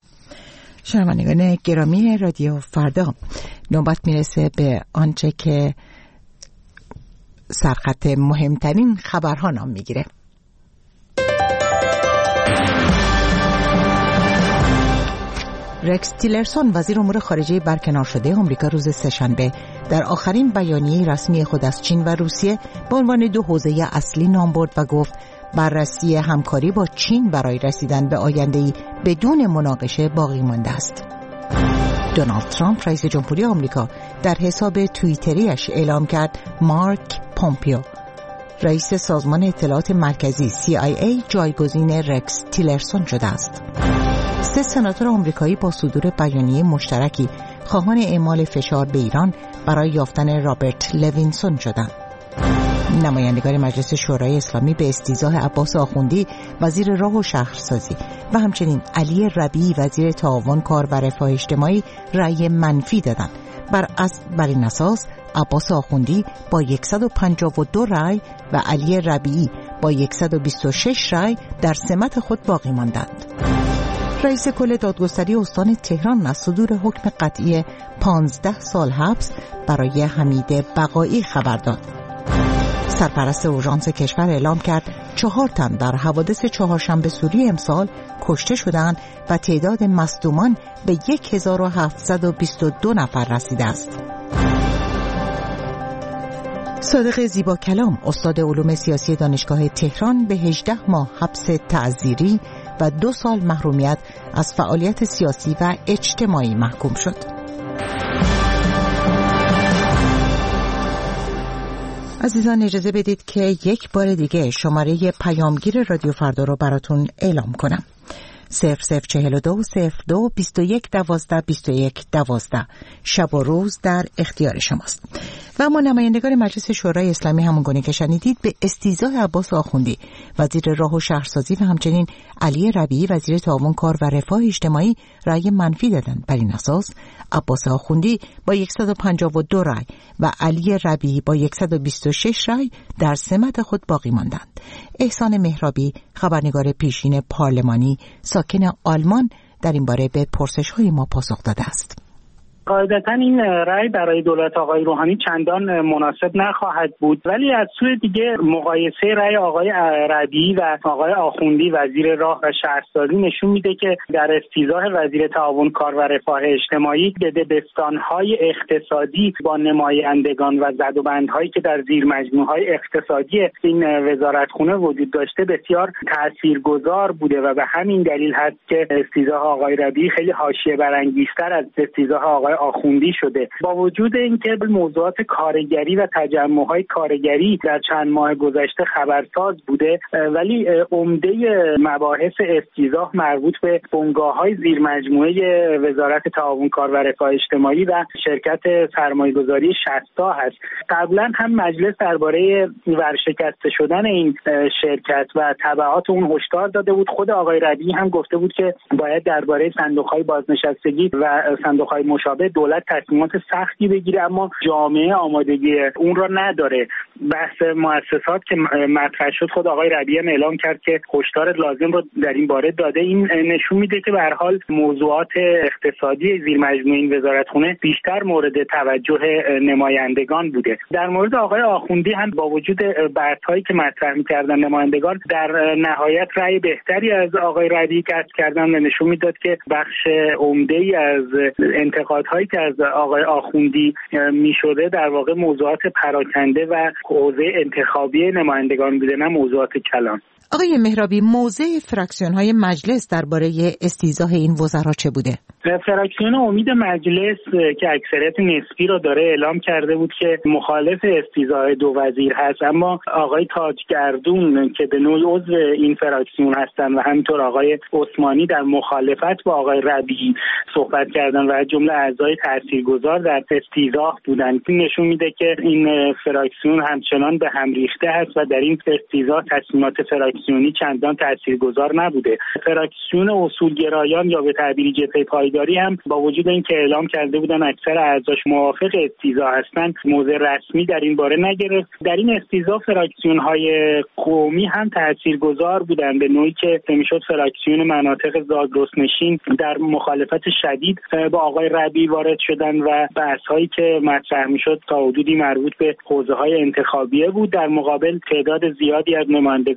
شنوندگان گرامی رادیو فردا، نوبت میرسه به آنچه که سرخط مهمترین خبرها نام میگیره. رکس تیلرسون وزیر امور خارجه برکنار شده آمریکا روز سه‌شنبه در آخرین بیانیه رسمی خود از چین و روسیه به عنوان دو حوزه اصلی نام برد و گفت بررسی همکاری با چین برای رسیدن به آینده‌ای بدون مناقشه باقی مانده است. دونالد ترامپ رئیس جمهوری آمریکا در حساب توییتریش اعلام کرد مارک پومپیو رئیس سازمان اطلاعات مرکزی CIA جایگزین رکس تیلرسون شده است. 3 سناتور آمریکایی با صدور بیانیه مشترکی خواهان اعمال فشار به ایران برای یافتن رابرت لوینسون شدند. نمایندگان مجلس شورای اسلامی به استیضاح عباس آخوندی وزیر راه و شهرسازی و همچنین علی ربیعی وزیر تعاون کار و رفاه اجتماعی رأی منفی دادند. بر این اساس عباس آخوندی با 152 رأی و علی ربیعی با 126 رأی در سمت خود باقی ماندند. رئیس کل دادگستری استان تهران از صدور حکم قطعی 15 سال حبس برای حمید بقایی خبر داد. سرپرست اورژانس کشور اعلام کرد 4 تن در حوادث چهارشنبه سوری امسال کشته شدند و تعداد مصدومان به 1722 نفر رسیده است. صادق زیبا کلام استاد علوم سیاسی دانشگاه تهران به 18 ماه حبس تعزیری و 2 سال محرومیت از فعالیت سیاسی و اجتماعی محکوم شد. عزیزان اجازه بدید که یک بار دیگه شماره پیامگیر رادیو فردا رو براتون اعلام کنم. 0042 02 21 12 21 12 شب و روز در اختیار شماست. و اما نمایندگان مجلس شورای اسلامی همونگونه که شنیدید به استیضاح عباس آخوندی وزیر راه و شهرسازی و همچنین علی ربیعی وزیر تعاون کار و رفاه اجتماعی رأی منفی دادند. بر این اساس عباس آخوندی با 152 رأی و علی ربیعی با 126 رأی در سمت خود باقی ماندند. احسان مهرابی خبرنگار پیشین پارلمانی ساکن آلمان در این باره به پرسش‌های ما پاسخ داده است. قاعدتا این رأی برای دولت آقای روحانی چندان مناسب نخواهد بود، ولی از سوی دیگه مقایسه رأی آقای ربیعی و آقای آخوندی وزیر راه و شهرسازی نشون میده که در استیضاح وزیر تعاون کار و رفاه اجتماعی دبستان‌های اقتصادی با نمایندگان و زدوبندهایی که در زیر مجموعه‌های اقتصادی این وزارتخونه وجود داشته بسیار تاثیرگذار بوده و به همین دلیل هست که استیضاح آقای ربیعی خیلی حاشیه برانگیزتر از استیضاح آقای آخوندی شده. با وجود اینکه موضوعات کارگری و تجمع‌های کارگری در چند ماه گذشته خبرساز بوده، ولی عمده مباحث استیضاح مربوط به بنگاه‌های زیر مجموعه وزارت تعاون کار و رفاه اجتماعی و شرکت سرمایه‌گذاری شستا هست. قبلا هم مجلس درباره ورشکسته شدن این شرکت و تبعات اون هشدار داده بود. خود آقای ربیعی هم گفته بود که باید درباره صندوق‌های بازنشستگی و صندوق‌های مشابه دولت تصمیمات سختی بگیره، اما جامعه آمادگی اون را نداره. بحث مؤسسات که مطرح شد، خود آقای ربیعی اعلام کرد که هشدار لازم رو در این باره داده. این نشون میده که به هر حال موضوعات اقتصادی زیر مجموعه این وزارتخونه بیشتر مورد توجه نمایندگان بوده. در مورد آقای آخوندی هم با وجود بحث‌هایی که مطرح می‌کردن نمایندگان، در نهایت رأی بهتری از آقای ربیعی کسب کردن و نشون میداد که بخش عمده‌ای از انتقادهایی که از آقای آخوندی می‌شده در واقع موضوعات پراکنده و حوزه انتخابی نمایندگان بوده، نه موضوعات کلان. آقای مهرابی، موضع فراکسیون‌های مجلس درباره استیضاح این وزرا چه بوده؟ فراکسیون امید مجلس که اکثریت نسبی رو داره اعلام کرده بود که مخالف استیضاح 2 وزیر هست، اما آقای تاجگردون که به نوعی عضو این فراکسیون هستن و همینطور آقای عثمانی در مخالفت با آقای ربیعی صحبت کردن و از جمله اعضای تاثیرگذار در استیضاح بودن. این نشون میده که این فراکسیون همچنان به هم ریخته هست و در این استیضاح تصمیمات فراکسیونی چندان تاثیرگذار نبوده. فراکسیون اصولگرایان یا به تعبیر جبهه پایداری هم با وجود اینکه اعلام کرده بودن اکثر اعضاش موافق استیضاح هستند، موضع رسمی در این باره نگرفت. در این استیضاح فراکسیون‌های قومی هم تاثیرگذار بودند، به نوعی که میشد فراکسیون مناطق زاگرسنشین در مخالفت شدید با آقای ربیعی وارد شدن و بحث‌هایی که مطرح میشد تا حدودی مربوط به حوزه‌های انتخابیه بود. در مقابل تعداد زیادی از نمایندگان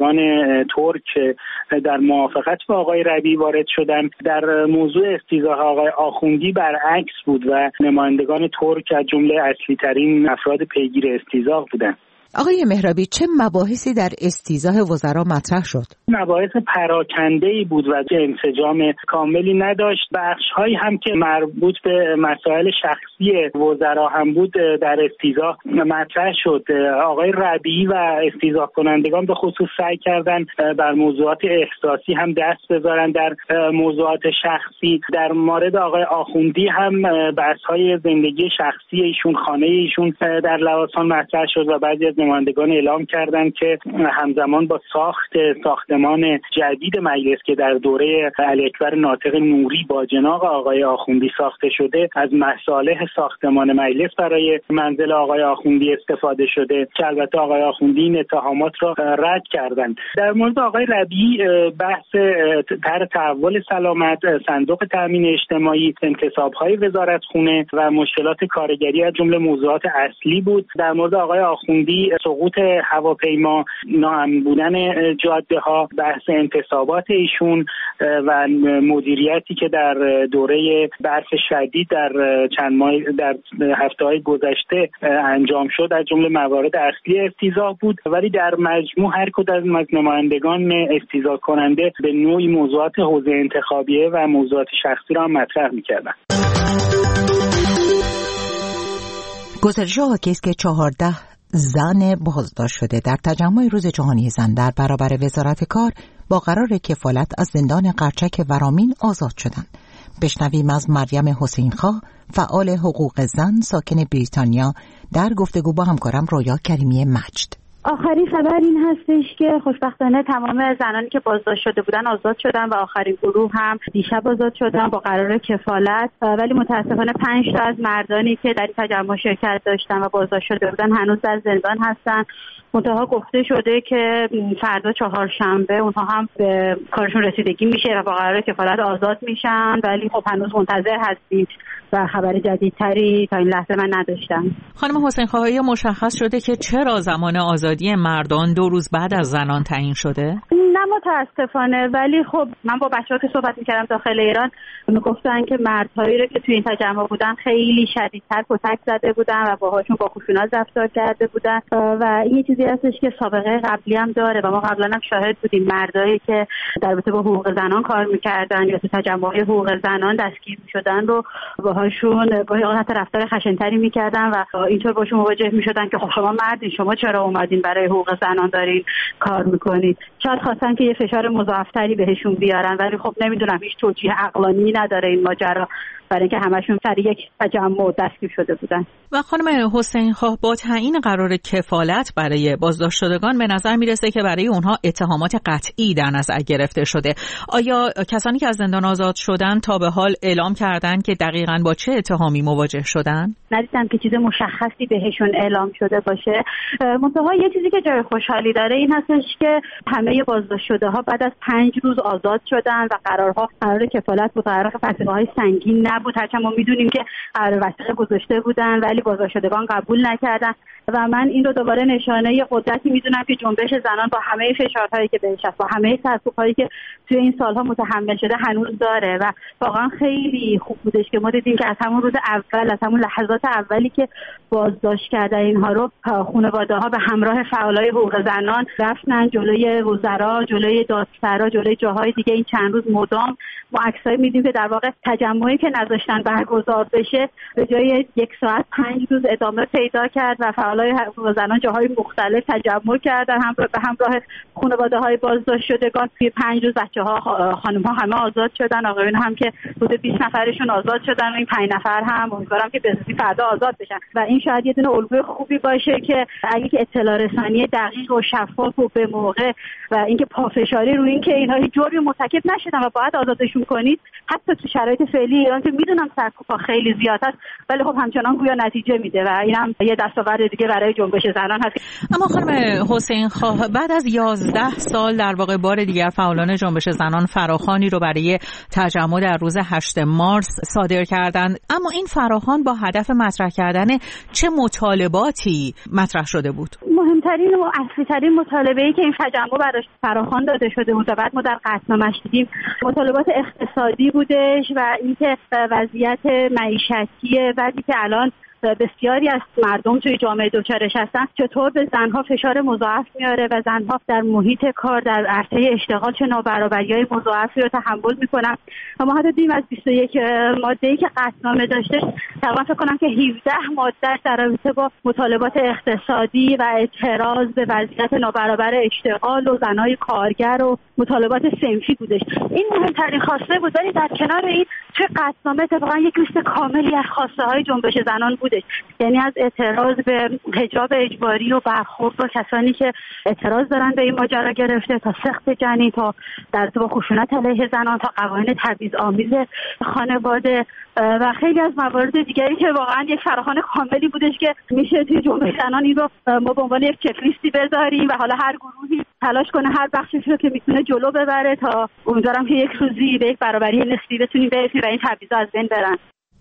ترک در موافقت با آقای ربیعی وارد شدن. در موضوع استیضاح آقای آخوندی برعکس بود و نمایندگان ترک از جمله اصلی ترین افراد پیگیر استیضاح بودند. آقای مهرابی، چه مباحثی در استیضاح وزرا مطرح شد؟ مباحث پراکنده‌ای بود و انسجام کاملی نداشت. بخش‌هایی هم که مربوط به مسائل شخصی وزرا هم بود در استیضاح مطرح شد. آقای ربیعی و استیضاح کنندگان به خصوص سعی کردند بر موضوعات احساسی هم دست بذارن در موضوعات شخصی. در مورد آقای آخوندی هم بحث‌های زندگی شخصی ایشون، خانه ایشون در لواسان مطرح شد و بعضی از نمایندگان اعلام کردند که همزمان با ساختمان جدید مجلس که در دوره علی‌اکبر ناطق نوری با جناح آقای آخوندی ساخته شده، از مصالح ساختمان مجلس برای منزل آقای آخوندی استفاده شده که البته آقای آخوندی این اتهامات را رد کردند. در مورد آقای ربیعی بحث طرح تحول سلامت، صندوق تامین اجتماعی، انتصاب‌های وزارتخونه و مشکلات کارگری از جمله موضوعات اصلی بود. در مورد آقای آخوندی سقوط هواپیما، ناامن بودن جاده ها، بحث انتصابات ایشون و مدیریتی که در دوره برف شدید در هفته‌های گذشته انجام شد از جمله موارد اصلی استیضاح بود. ولی در مجموع هر کدام از نمایندگان استیضاح کننده به نوعی موضوعات حوزه انتخابیه و موضوعات شخصی را مطرح می‌کردند. گزارش حاکی است که 14 زن بازداشت شده در تجمع روز جهانی زن در برابر وزارت کار با قرار کفالت از زندان قرچک ورامین آزاد شدند. بشنویم از مریم حسینخواه، فعال حقوق زن ساکن بریتانیا، در گفتگو با همکارم رویا کریمی مجد. آخرین خبر این هستش که خوشبختانه تمام زنانی که بازداشت شده بودن آزاد شدن و آخرین گروه هم دیشب آزاد شدن با قرار کفالت، ولی متاسفانه 5 تا از مردانی که در این تجمع شرکت داشتن و بازداشت شده بودن هنوز در زندان هستن. منتها گفته شده که فردا چهارشنبه اونها هم به کارشون رسیدگی میشه و با قرار کفالت آزاد میشن، ولی خب هنوز منتظر هستیم و خبر جدیدتری تا این لحظه من نداشتم. خانم حسینخواهی، مشخص شده که چرا زمان آزادی مردان 2 روز بعد از زنان تعیین شده؟ نه متاسفانه، ولی خب من با بچه‌ها که صحبت می‌کردم داخل ایران میگفتن که مردهایی رو که توی این تجمع بودن خیلی شدیدتر کتک زده بودن و باهاشون با خشونت رفتار کرده بودن و این چیزی هستش که سابقه قبلی هم داره و ما قبلا هم شاهد بودیم مردایی که در رابطه با حقوق زنان کار می‌کردن یا تو تجمع‌های حقوق زنان دستگیر می‌شدن رو باهاشون با رفتار خشن‌تری می‌کردن و اینطور باشون مواجه می‌شدن که خب شما مردین، شما چرا اومدین برای حقوق زنان دارین کار می‌کنید. شاید خواستن که یه فشار مضاعفتری بهشون بیارن، ولی خب نمیدونم هیچ توجیه عقلانی نداره این ماجرا، برای اینکه همشون سر یک تجمع دستگیر شده بودن. و خانم حسینخواه، با تعیین قرار کفالت برای بازداشت شدگان به نظر میرسه که برای اونها اتهامات قطعی در نظر گرفته شده. آیا کسانی که از زندان آزاد شدن تا به حال اعلام کردن که دقیقاً با چه اتهامی مواجه شدن؟ ندیدم که چیز مشخصی بهشون اعلام شده باشه. منتها یه چیزی که جای خوشحالی داره این هستش که همه بازداشت شده ها بعد از 5 روز آزاد شدن و قرار کفالت بود، قرار وثیقه‌های سنگین نبود. هرچند ما میدونیم که قرار وثیقه گذاشته بودن ولی بازداشت شدگان قبول نکردن و من این رو دوباره نشانه قدرتی میدونم که جنبش زنان با همه فشارهایی که بهش هست، با همه سرکوب‌هایی که توی این سالها متحمل شده هنوز داره و واقعا خیلی خوب بودش که ما دیدیم که از همون روز اول، از همون لحظات اولی که بازداشت کردن اینها رو خانواده‌ها به همراه فعالای حقوق زنان رفتن جلوی وزرا، جلوی دادسرا، جلوی جاهای دیگه. این چند روز مدام ما عکسایی می‌دیدیم که در واقع تجمعی که نذاشتن برگزار بشه به جای 1 ساعت 5 روز ادامه پیدا کرد و فعالای حقوق زنان جاهای مختلف تجمع کردن هم به همراه خانواده‌های بازداشت شدگان. توی 5 روز بچه‌ها، خانم‌ها همه آزاد شدن، آقایون هم که حدود 20 نفرشون آزاد شدن و این 5 نفر هم امیدوارم که به زودی فردا آزاد بشن و این شاید یه دونه الگوی خوبی باشه که اگه که اطلاع رسانی دقیق و شفاف و به موقع و اینکه پافشاری روی اینکه اینها هیچ جرمی مرتکب نشدن و باید آزادشون میکنید حتی تو شرایط فعلی ایران که میدونم سرکوفا خیلی زیاد است ولی خب همچنان گویا نتیجه میده و اینم یه دستاورد دیگه برای جنبش زنان هست. اما خانم حسین خواه، بعد از 11 سال در واقع بار دیگر فعالان جنبش زنان فراخوانی رو برای تجمع در روز 8 مارس صادر کردند، اما این فراخوان با هدف مطرح کردن چه مطالباتی مطرح شده بود؟ مهمترین و اصلی‌ترین مطالبه‌ای که این تجمع براش فراخوان داده شده بود و بعد ما در قطعنامه‌اش دیدیم مطالبات اقتصادی بودش و اینکه وضعیت معیشتی وضعی که الان بسیاری از مردم توی جامعه دوچارش هستن چطور به زنها فشار مضاعف میاره و زنها در محیط کار در عرصه اشتغال چه نابرابری‌های مضاعفی رو تحمل میکنن. و ما حتی دیدیم از 21 ماده‌ای که قطعنامه داشته تقریبا فکر کنم که 17 ماده در رابطه با مطالبات اقتصادی و اعتراض به وضعیت نابرابر اشتغال و زنهای کارگر و مطالبات صنفی بودش. این مهمترین خواسته بود، ولی در کنار این توی قطعنامه اتفاقا یک لیست کاملی از خواسته‌های جنبش زنان بود. یعنی از اعتراض به حجاب اجباری و برخورد با کسانی که اعتراض دارن به این ماجرا گرفته تا سقط جنین، تا در ارتباط خشونت علیه زنان، تا قوانین تبعیض‌آمیز خانواده و خیلی از موارد دیگری که واقعا یک فراخوان کاملی بودش که میشه توی جنبش زنان این رو ما به عنوان یک چک لیستی بذاریم و حالا هر گروهی تلاش کنه هر بخشی رو که میتونه جلو ببره تا امیدوارم که یک روزی به یک برابری نسبی بتونیم برسیم و این تبعیض‌ها از بین برن.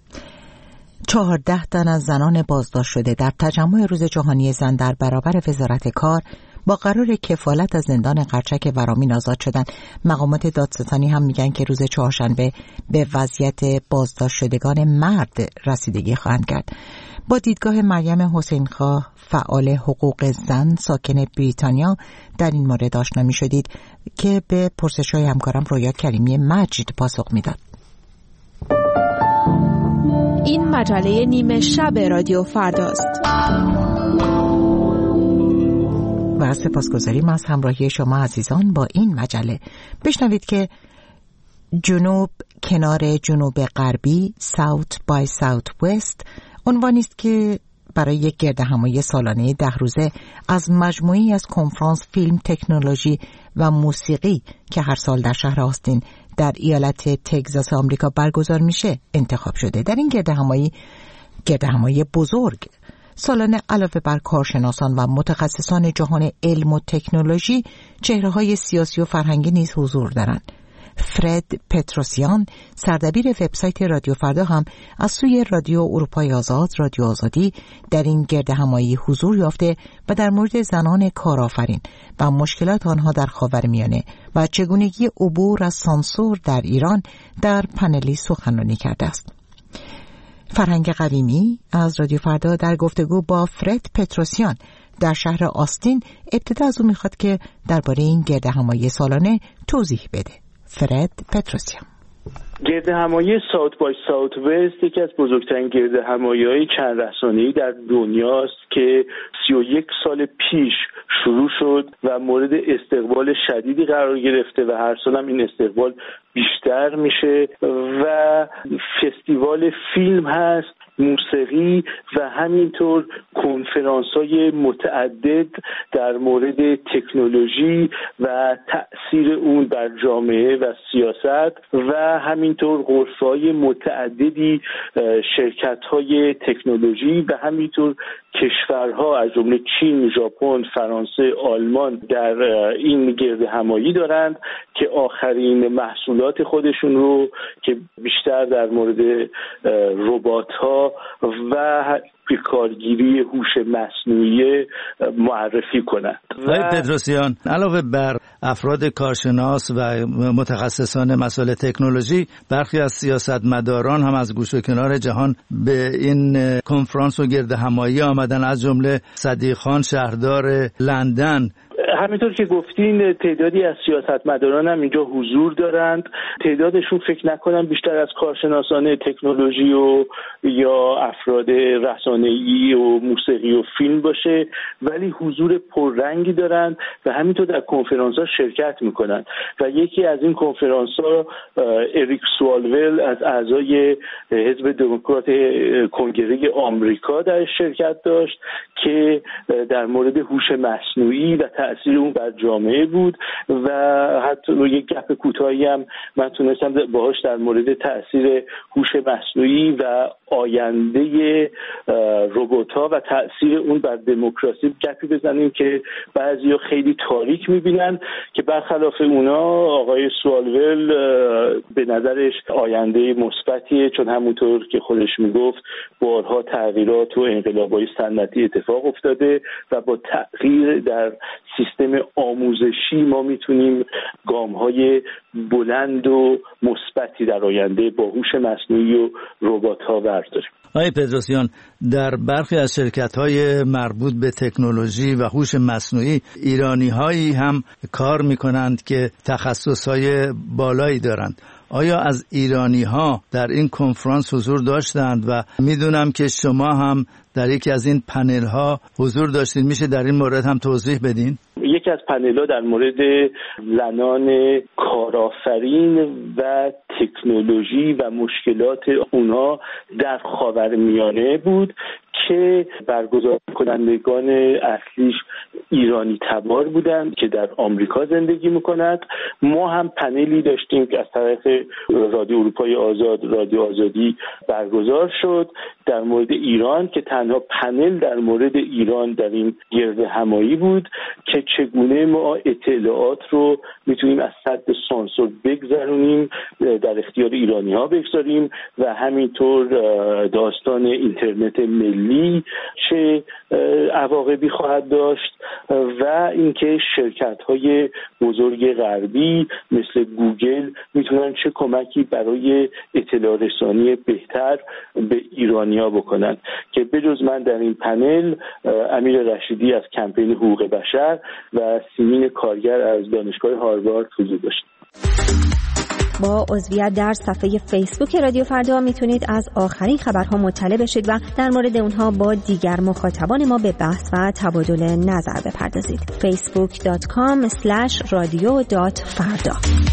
14 تن از زنان بازداشت شده در تجمع روز جهانی زن در برابر وزارت کار با قرار کفالت از زندان قرچک ورامین آزاد شدند. مقامات دادستانی هم میگن که روز چهارشنبه به وضعیت بازداشت شدگان مرد رسیدگی خواهند کرد. با دیدگاه مریم حسینخواه، فعال حقوق زن ساکن بریتانیا، در این مورد آشنا می‌شدید که به پرسش‌های همکارم رویا کریمی مجید پاسخ میداد. این مجله نیمه شب رادیو فرداست و سپاسگزاریم از همراهی شما عزیزان با این مجله. بشنوید که جنوب کنار جنوب غربی South by Southwest عنوانی است که برای یک گردهمایی سالانه 10 روزه از مجموعه‌ای از کنفرانس فیلم، تکنولوژی و موسیقی که هر سال در شهر آستین در ایالت تگزاس آمریکا برگزار میشه انتخاب شده. در این گردهمایی بزرگ سالانه علاوه بر کارشناسان و متخصصان جهان علم و تکنولوژی چهره‌های سیاسی و فرهنگی نیز حضور دارند. فرد پتروسیان سردبیر وبسایت رادیو فردا هم از سوی رادیو اروپای آزاد، رادیو آزادی در این گردهمایی حضور یافته و در مورد زنان کارآفرین و مشکلات آنها در خاورمیانه و چگونگی عبور از سانسور در ایران در پنلی سخنرانی کرده است. فرهنگ قدیمی از رادیو فردا در گفتگو با فرد پتروسیان در شهر آستین ابتدا از او میخواد که درباره این گردهمایی سالانه توضیح بده. فرد پتروسیان: گردهمایی ساوت بای ساوت وست یکی از بزرگترین گردهمایی‌های چند رسانه‌ای در دنیاست که 31 سال پیش شروع شد و مورد استقبال شدیدی قرار گرفته و هر سال هم این استقبال بیشتر میشه و فستیوال فیلم هست، موسیقی و همینطور کنفرانس‌های متعدد در مورد تکنولوژی و تأثیر اون بر جامعه و سیاست و همینطور غرفه‌های متعددی شرکت‌های تکنولوژی و همینطور کشورها از جمله چین، ژاپن، فرانسه، آلمان در این گردهمایی دارند که آخرین محصولات خودشون رو که بیشتر در مورد ربات‌ها و کارگیری هوش مصنوعی معرفی کنند. پتروسیان، علاوه بر افراد کارشناس و متخصصان مسائل تکنولوژی، برخی از سیاستمداران هم از گوش و کنار جهان به این کنفرانس و گردهمایی آمدن، از جمله صدیق خان شهردار لندن. همینطور که گفتین تعدادی از سیاستمداران هم اینجا حضور دارند. تعدادشون فکر نکنم بیشتر از کارشناسان تکنولوژی و یا افراد رسانه‌ای و موسیقی و فیلم باشه، ولی حضور پررنگی دارند و همینطور در کنفرانس‌ها شرکت میکنند و یکی از این کنفرانس‌ها اریک سوالول از اعضای حزب دموکرات کنگره آمریکا در شرکت داشت که در مورد هوش مصنوعی و تاثیر اون بر جامعه بود و حتی یک گپ کوتاهی هم من تونستم باهاش در مورد تاثیر هوش مصنوعی و آینده ربات‌ها و تاثیر اون بر دموکراسی گپی بزنیم که بعضیا خیلی تاریک می‌بینن که برخلاف اونا آقای سوالول به نظرش آینده مثبتیه، چون همونطور که خودش میگفت بارها تغییرات و انقلاب‌های صنعتی اتفاق افتاده و با تغییر در سیستم آموزشی ما میتونیم گام‌های بلند و مثبتی در آینده با هوش مصنوعی و ربات‌ها برداریم. آقای پدروسیان، در برخی از شرکت‌های مربوط به تکنولوژی و هوش مصنوعی ایرانی‌هایی هم کار می‌کنند که تخصص‌های بالایی دارند. آیا از ایرانی‌ها در این کنفرانس حضور داشتند و می‌دونم که شما هم در یکی از این پنل‌ها حضور داشتید، میشه در این مورد هم توضیح بدین؟ یکی از پنل‌ها در مورد زنان کارآفرین و تکنولوژی و مشکلات اونها در خاورمیانه بود که برگزار کنندگان اصلیش ایرانی تبار بودند که در آمریکا زندگی میکنند. ما هم پنلی داشتیم که از طرف رادیو اروپای آزاد، رادیو آزادی برگزار شد در مورد ایران که تنها پنل در مورد ایران در این گرد همایی بود که چگونه ما اطلاعات رو میتونیم از سد سانسور بگذرونیم، در اختیار ایرانی ها بگذاریم و همینطور داستان اینترنت ملی چه عواقبی خواهد داشت و اینکه شرکت‌های بزرگ غربی مثل گوگل میتونن چه کمکی برای اطلاع رسانی بهتر به ایرانی‌ها بکنن که بجز من در این پنل امیر رشیدی از کمپین حقوق بشر و سیمین کارگر از دانشگاه هاروارد حضور داشت. با عضویت در صفحه فیسبوک رادیو فردا میتونید از آخرین خبرها مطلع بشید و در مورد اونها با دیگر مخاطبان ما به بحث و تبادل نظر بپردازید. facebook.com/radio.farda.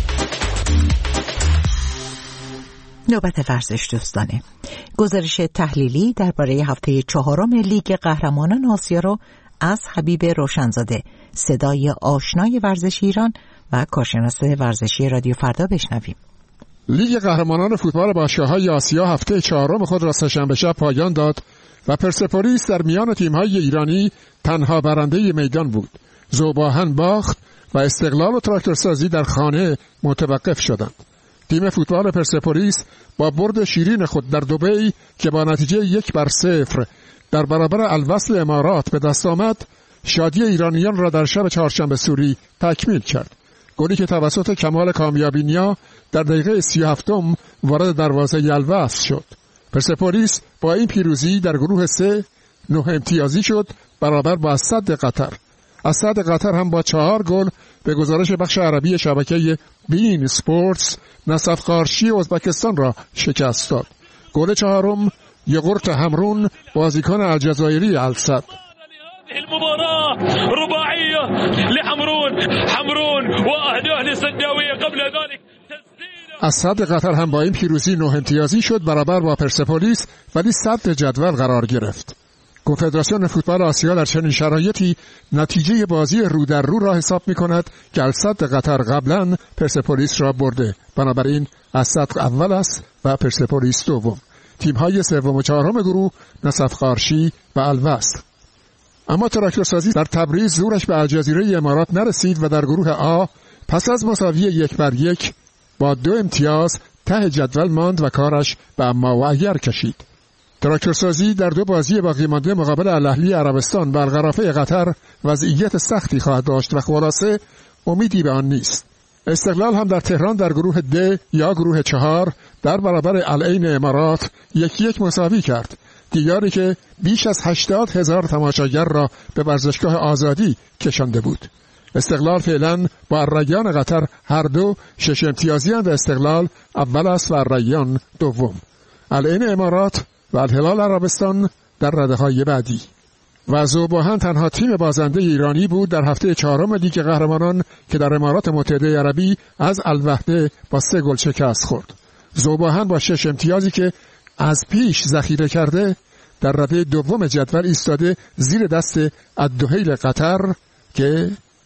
نوبت ورزش دوستانه. گزارش تحلیلی درباره هفته 4 لیگ قهرمانان آسیا رو از حبیب روشنزاده، صدای آشنای ورزش ایران و کارشناس ورزشی رادیو فردا بشنویم. لیگ قهرمانان فوتبال باشگاه‌های آسیا هفته 4 خود را سه‌شنبه شب پایان داد و پرسپولیس در میان تیم‌های ایرانی تنها برنده میدان بود. ذوباهن باخت و استقلال و تراکتورسازی در خانه متوقف شدند. تیم فوتبال پرسپولیس با برد شیرین خود در دبی که با نتیجه 1-0 در برابر الوصل امارات به دست آمد، شادی ایرانیان را در شب چهارشنبه سوری تکمیل کرد. گلی که توسط کمال کامیابینیا در دقیقه 37 وارد دروازه الوصل شد. پرسپولیس با این پیروزی در گروه 3 9 امتیازی شد برابر با اسد قطر. اسد قطر هم با 4 گل به گزارش بخش عربی شبکه بین اسپورتس نصف قارشی ازبکستان را شکست داد. گل 4 یغورت همرون بازیکن الجزایری السد. المباراة رباعية حمرون وأهداف للسداوية قبل ذلك. اسد قطر هم با این پیروزی 9 امتیازی شد برابر با پرسپولیس ولی صدر جدول قرار گرفت. کنفدراسیون فوتبال آسیا در چنین شرایطی نتیجه بازی رو در رو را حساب می کند که السد قطر قبلا پرسپولیس را برده، بنابراین اسد اول است و پرسپولیس دوم. تیم‌های سوم و چهارم گروه نصف قارشی و الوصل. اما تراکتورسازی در تبریز زورش به الجزیره امارات نرسید و در گروه آ پس از مساوی 1-1 با 2 امتیاز ته جدول ماند و کارش به اما و اگر کشید. تراکتورسازی در 2 بازی باقی مانده مقابل الاهلی عربستان و القرافه قطر وضعیت سختی خواهد داشت و خلاصه امیدی به آن نیست. استقلال هم در تهران در گروه د یا گروه 4 در برابر العین امارات 1-1 مساوی کرد، دیداری که بیش از 80,000 تماشاگر را به ورزشگاه آزادی کشانده بود. استقلال فعلا با الریان قطر هر دو 6 امتیازی و استقلال اول است و الریان دوم. العین امارات و الهلال عربستان در رده‌های بعدی. و ذوباهن تنها تیم بازنده ایرانی بود در هفته 4 لیگ قهرمانان که در امارات متحده عربی از الوحده با 3 گل شکست خورد. ذوباهن با 6 امتیازی که از پیش ذخیره کرده در رده دوم جدول ایستاده زیر دست الدحیل قطر که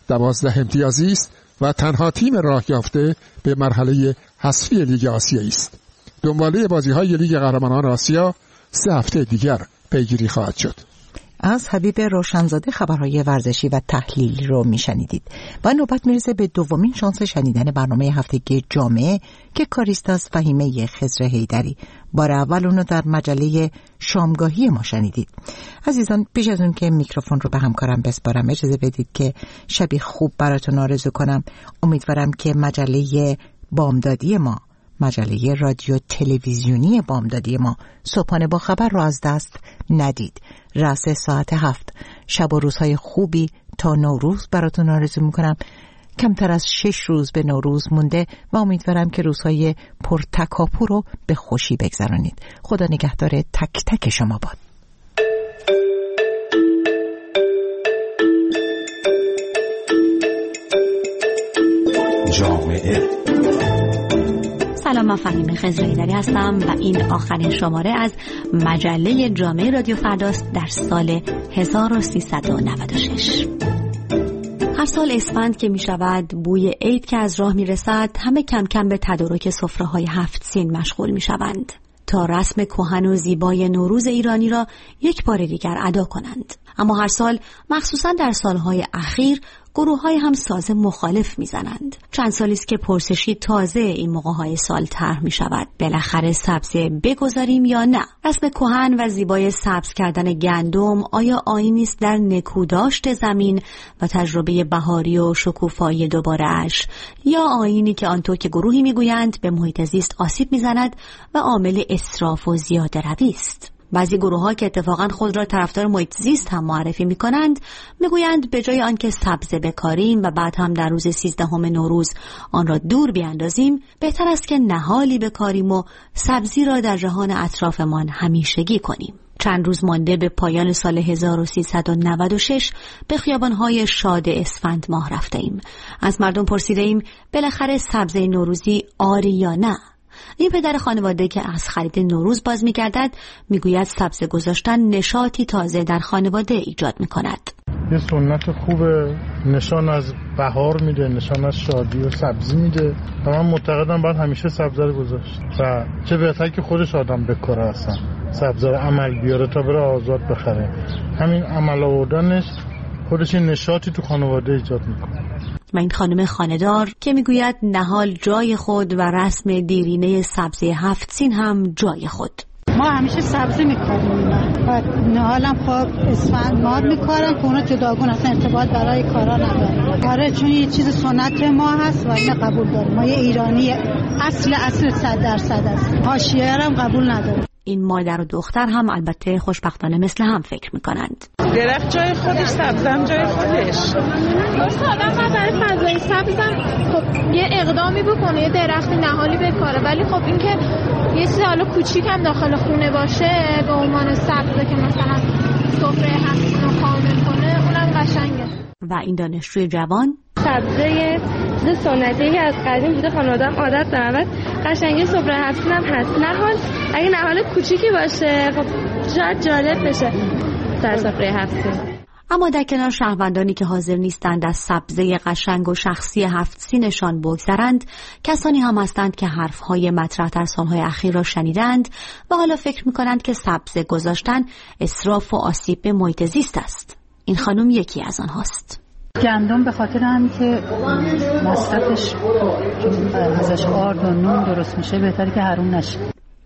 12 امتیازی است و تنها تیم راه یافته به مرحله حذفی لیگ آسیایی است. دنباله بازی‌های لیگ قهرمانان آسیا 3 هفته دیگر پیگیری خواهد شد. از حبیب روشنزاده خبرهای ورزشی و تحلیل رو میشنیدید. و نوبت میرسه به دومین شانس شنیدن برنامه هفتگی جامعه که کاریست از فهیمه خضر حیدری. بار اول اونو در مجله شامگاهی ما شنیدید. عزیزان، پیش از اون که میکروفون رو به همکارم بسپارم اجازه بدید که شبی خوب براتون آرزو کنم. امیدوارم که مجله بامدادی ما، مجله رادیو تلویزیونی بامدادی ما، صبحانه با خبر رو از دست ندید. رأس ساعت 7 شب و روزهای خوبی تا نوروز براتون آرزو میکنم. کمتر از 6 روز به نوروز مونده و امیدوارم که روزهای پرتکاپو رو به خوشی بگذرانید. خدا نگهدار تک تک شما باد. جامعه. سلام، من فهیمه خضر حیدری هستم و این آخرین شماره از مجله جامعه رادیو فرداست در سال 1396. هر سال اسفند که می شود، بوی عید که از راه می رسد، همه کم کم به تدارک سفره‌های 7 سین مشغول می شوند تا رسم کهن و زیبای نوروز ایرانی را یک بار دیگر ادا کنند. اما هر سال، مخصوصا در سالهای اخیر، گروه‌های هم ساز مخالف میزنند. چند سالی است که پرسشی تازه این موقع‌های سال طرح می‌شود. بالاخره سبزه بگذاریم یا نه؟ رسم کهن و زیبای سبز کردن گندم آیا آیینی است در نکوداشت زمین و تجربه بهاری و شکوفایی دوباره‌اش، یا آیینی که آنطور که گروهی میگویند به محیط زیست آسیب میزند و عامل اسراف و زیاده‌روی است؟ بعضی گروه‌ها که اتفاقاً خود را طرفدار محیط زیست هم معرفی می‌کنند، می‌گویند به جای آنکه سبزه بکاریم و بعد هم در روز 13 نوروز آن را دور بیاندازیم، بهتر است که نهالی بکاریم و سبزی را در جهان اطرافمان همیشگی کنیم. چند روز مانده به پایان سال 1396 به خیابان‌های شاد اسفند ماه رفته‌ایم. از مردم پرسیده‌ایم بالاخره سبزه نوروزی آری یا نه؟ این پدر خانواده که از خرید نوروز باز می‌گردد میگوید سبزه گذاشتن نشاطی تازه در خانواده ایجاد می‌کند. یه سنت خوبه، نشان از بهار میده، نشان از شادی و سبزی میده و من معتقدم باید همیشه سبزه رو گذاشت و چه بهتر که خودش آدم بکاره اصلا سبزه رو عمل بیاره تا بره آزاد بخره. همین عمل آوردنش خودش نشاطی تو خانواده ایجاد میکنه. و این خانم خانه‌دار که میگوید نهال جای خود و رسم دیرینه سبزی 7 سین هم جای خود. ما همیشه سبزی میکنیم و نهالم خب اسفند مار میکارن که اونا جداگون اصلا ارتباط برای کارا نداره. آره، چون یه چیز سنت ما هست و اینو قبول داریم. ما یه ایرانی اصل 100% است. حاشیه هم قبول نداره. این مادر و دختر هم البته خوشبختانه مثل هم فکر میکنند. درخت جای خودش، سبزم جای خودش. آدم برای فضای سبزم خب یه اقدامی بکنه، یه درختی نهالی بکاره، ولی خب این که یه چیز حالا کوچیک هم داخل خونه باشه به عنوان سبزه که مثلا سفره همین رو کامل کنه، اونم قشنگه. و این دانشجوی جوان سبزه چیز سنتی از قدیم بوده، خانواده‌ام عادت دارن، قشنگی سفره هفتین هم هست. نهال اگه نهال کوچیکی باشه خب شاید جالب بشه در سفره هفتین. اما در کنار شهروندانی که حاضر نیستند از سبزه قشنگ و شخصی 7 سینشان بگذرند، کسانی هم هستند که حرفهای مطرح در سالهای اخیر را شنیدند و حالا فکر می‌کنند که سبزه گذاشتن اسراف و آسیب به محیط زیست است. این خانم یکی از آنهاست. گندم به خاطر هم که مصرفش ازش آرد و نون درست میشه بهتره که حروم نشه.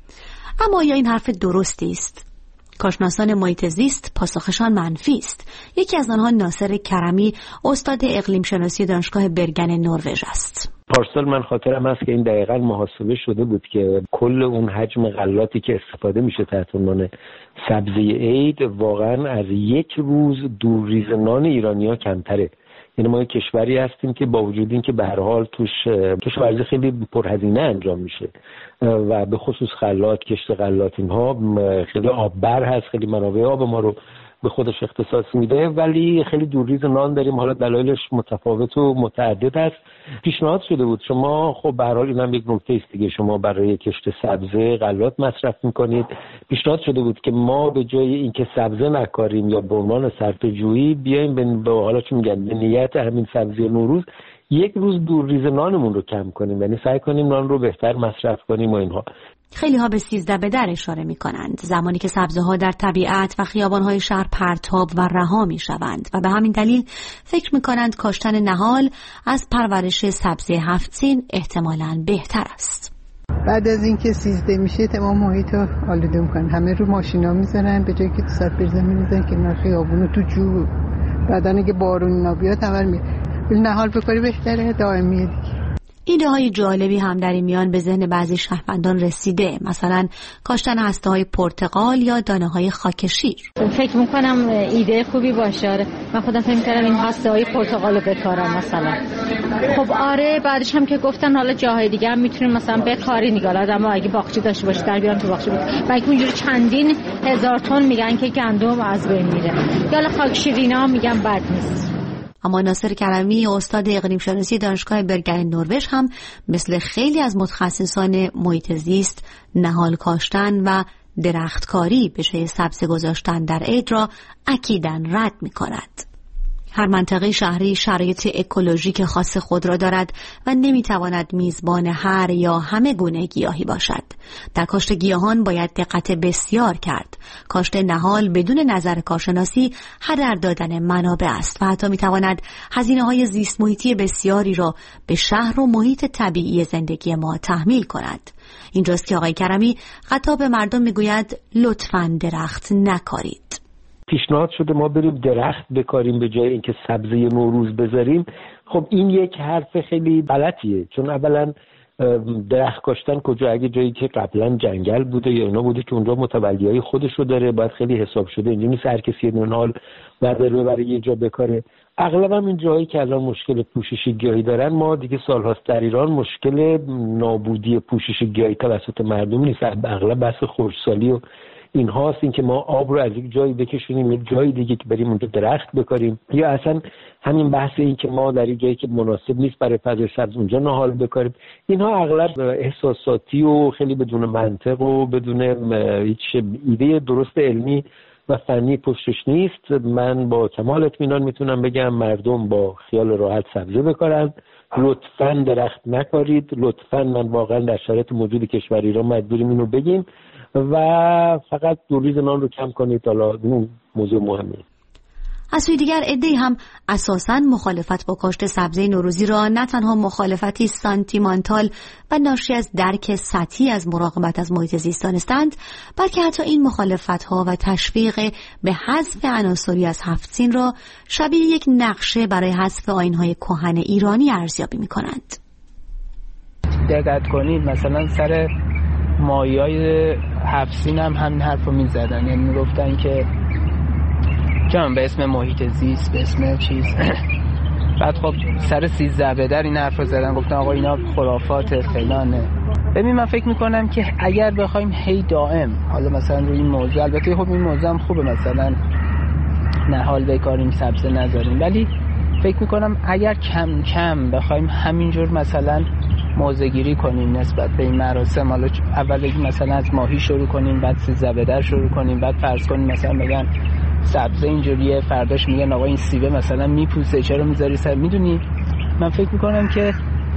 اما یا این حرف درستی است؟ کارشناسان محیط زیست پاسخشان منفی است. یکی از آنها ناصر کرمی، استاد اقلیم شناسی دانشگاه برگن نروژ است. پارسال من خاطرم هست که این دقیقاً محاسبه شده بود که کل اون حجم غلاتی که استفاده میشه تحت عنوان سبزی عید واقعاً از یک روز دورریز نان ایرانی‌ها کمتره. یعنی ما یک کشوری هستیم که با وجود این که به هر حال توش کشاورزی خیلی پرهزینه انجام میشه و به خصوص غلات، کشت غلات، اینها خیلی آببر هست، خیلی منابع آب ما رو به خودش اختصاص میده، ولی خیلی دورریز نان داریم. حالا دلایلش متفاوت و متعدد است. پیشنهاد شده بود شما خب به هر حال اینم یک نکته است دیگه، شما برای کشت سبزه غلات مصرف میکنید. پیشنهاد شده بود که ما به جای اینکه سبزه نکاریم یا به عنوان صرفه‌جویی بیایم به حالا چون میگن به نیت همین سبزی نوروز یک روز دورریز نانمون رو کم کنیم، یعنی سعی کنیم نان رو بهتر مصرف کنیم و اینها. خیلی ها به 13 به در اشاره می کنند، زمانی که سبزه ها در طبیعت و خیابان های شهر پرتاب و رها می شوند و به همین دلیل فکر می کنند کاشتن نهال از پرورش سبزه 7 سین احتمالاً بهتر است. بعد از اینکه 13 میشه تمام محیط رو آلوده میکنن، همه رو ماشینا میذارن به جایی که تو سر زمین میذارن که نه خیابونو تو جو، بعدن اگه بارون نبیاد همه میره. نهال بکاری بهتره، دائمیه دیگه. ایده های جالبی هم در این میان به ذهن بعضی شهروندان رسیده، مثلا کاشتن هسته های پرتقال یا دانه های خاک شیر. فکر میکنم ایده خوبی باشه. من خودم فکر میکردم این هسته های پرتقال رو بکارم مثلا. خب آره، بعدش هم که گفتن حالا جاهای دیگه هم میتونیم مثلا بکاری نگالد، اما اگه باغچه داشته باشه در بیان تو باغچه بود. بلکه اونجوری چندین هزار تن میگن که گندم از بین میره. یا خاک شیرینا میگن بد نیست. اما ناصر کرمی استاد اقلیم شناسی دانشگاه برگن نروژ هم مثل خیلی از متخصصان محیط زیست نهال کاشتن و درختکاری به جای سبزه گذاشتن در عید را اکیداً رد می‌کند. هر منطقه شهری شرایط اکولوژیک خاص خود را دارد و نمیتواند میزبان هر یا همه گونه گیاهی باشد. در کاشت گیاهان باید دقت بسیار کرد. کاشت نهال بدون نظر کارشناسی هدر دادن منابع است و حتی میتواند هزینه‌های زیست محیطی بسیاری را به شهر و محیط طبیعی زندگی ما تحمیل کند. اینجاست که آقای کرمی خطاب به مردم میگوید لطفاً درخت نکارید. پیشنهاد شده ما بریم درخت بکاریم به جای اینکه سبزه نوروز بذاریم. خب این یک حرف خیلی غلطیه، چون اولا درخت کاشتن کجا؟ اگه جایی که قبلا جنگل بوده یا اینا بوده که اونجا متولیای خودش رو داره، باید خیلی حساب شده. اینجا نیست هر کسی نهال برداره برای یه جا بکاره. اغلب هم این جایی که الان مشکل پوشش گیاهی دارن، ما دیگه سالهاست در ایران مشکل نابودی پوشش گیاهی توسط مردم نیست، اغلب بحث خشکسالی و این هاست، این که ما آب رو از یک جایی بکشونیم یک جای دیگه که بریم اونجا درخت بکاریم، یا اصلا همین بحث این که ما در یک جایی که مناسب نیست برای فضای سبز اونجا نهال بکاریم. اینها اغلب احساساتی و خیلی بدون منطق و بدون هیچ ایده درست علمی و فنی پشتش نیست. من با کمال اطمینان میتونم بگم مردم با خیال راحت سبزه بکارن، لطفاً درخت نکارید. لطفاً من واقعا در شرایط موجود کشور ایران مجبوریم اینو بگیم و فقط دورریز نان رو کم کنید. حالا این موضوع مهمه. از سوی دیگر عده‌ای هم اساساً مخالفت با کاشت سبزه نوروزی را نه تنها مخالفتی سانتیمانتال و ناشی از درک سطحی از مراقبت از محیط زیست دانستند، بلکه حتی این مخالفت‌ها و تشویق به حذف عناصری از 7 سین را شبیه یک نقشه برای حذف آیین‌های کهن ایرانی ارزیابی می‌کنند. دقت کنید مثلا سر مایه‌های 7 سین هم همین حرفو می‌زدن، یعنی میگفتن که چون به اسم محیط زیست، به اسم چیز بعد خب سر 13 به در این حرف رو زدن، گفتن آقا اینا خرافات فلانه. ببین من فکر میکنم که اگر بخوایم هی دائم حالا مثلا روی این موضوع، البته خب این موضوع هم خوبه مثلا نهال بکاریم سبزه نذاریم، ولی فکر میکنم اگر کم کم بخوایم همینجور مثلا موضع‌گیری کنیم نسبت به این مراسم، حالا اول مثلا از ماهی شروع کنیم، بعد 13 به در شروع کنیم، بعد فرض کنیم مثلا بگن سبزه اینجوریه، فرداش میگن آقا این سیبه مثلا میپوسه چرا میذاری سر، میدونی من فکر میکنم که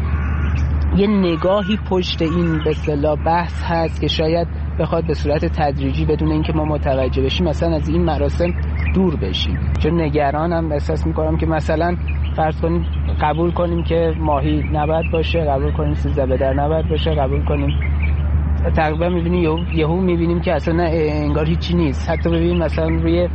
یه نگاهی پشت این به اصطلاح بحث هست که شاید بخواد به صورت تدریجی بدون اینکه ما متوجه بشیم مثلا از این مراسم دور بشیم. چون نگرانم احساس میکنم که مثلا فرض کنیم قبول کنیم که ماهی نباید باشه، قبول کنیم 13 به در نباید باشه، قبول کنیم تقریبا میبینیم یهو میبینیم که اصلا انگار هیچی نیست. حتی ببینیم مثلا روی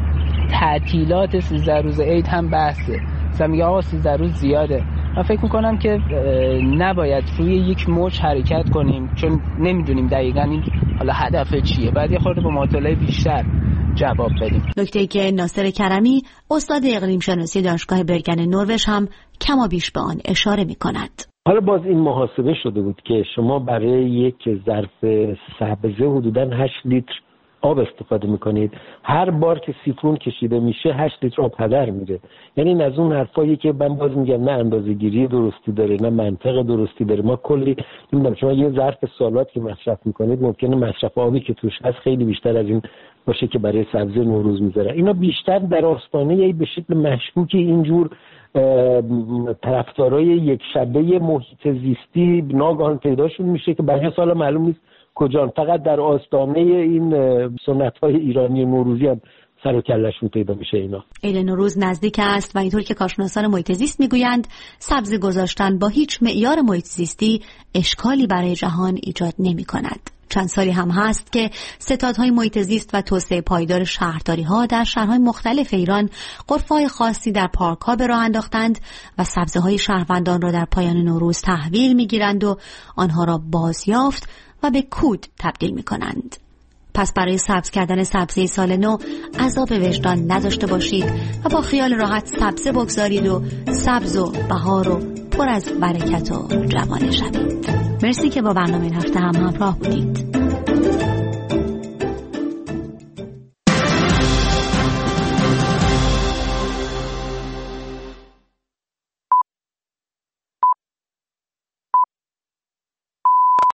تعطیلات 13 روز عید هم بحثه، مثلا میگه آقا 13 روز زیاده. من فکر میکنم که نباید روی یک موج حرکت کنیم چون نمیدونیم دقیقاً این حالا هدف چیه، بعد یه خورده با مطالعه بیشتر جواب بدیم. نکته‌ای که ناصر کرمی استاد اقلیم شناسی دانشگاه برگن نروژ هم کما بیش به آن اشاره میکند. حالا باز این محاسبه شده بود که شما برای یک ظرف سبزه حدوداً 8 لیتر آب استفاده میکنید. هر بار که سیفون کشیده میشه 8 لیتر آب هدر میره. یعنی این از اون حرفایی که من باز میگم نه اندازه‌گیری درستی داره نه منطق درستی داره. ما کلی نمیدونم شما یه ظرف سالاد که مصرف میکنید ممکنه مصرف آبی که توش هست خیلی بیشتر از این باشه که برای سبزی نوروز میذاره. اینا بیشتر در آستانه به شکل مشکوک اینجور طرفدارای یک شبه محیط زیستی ناگهان پیداشون میشه که بقیه سال معلوم نیست کجان. فقط در آستانه این سنت‌های ایرانی نوروزی هم سر و کله‌شون پیدا میشه اینا. عید نوروز نزدیک است و اینطور که کارشناسان محیط زیست میگویند سبزی گذاشتن با هیچ معیار محیط زیستی اشکالی برای جهان ایجاد نمی‌کند. چند سالی هم هست که ستادهای محیط زیست و توسعه پایدار شهرداری‌ها در شهرهای مختلف ایران غرفه‌های خاصی در پارک‌ها به راه انداختند و سبزی‌های شهروندان را در پایان نوروز تحویل می‌گیرند و آنها را بازیافت و به کود تبدیل می‌کنند. پس برای سبز کردن سبزی سال نو عذاب وجدان نداشته باشید و با خیال راحت سبزه بگذارید و سبز و بهار و پر از برکت و جوانه شوید. مرسی که با برنامه این هفته هم همراه بودید.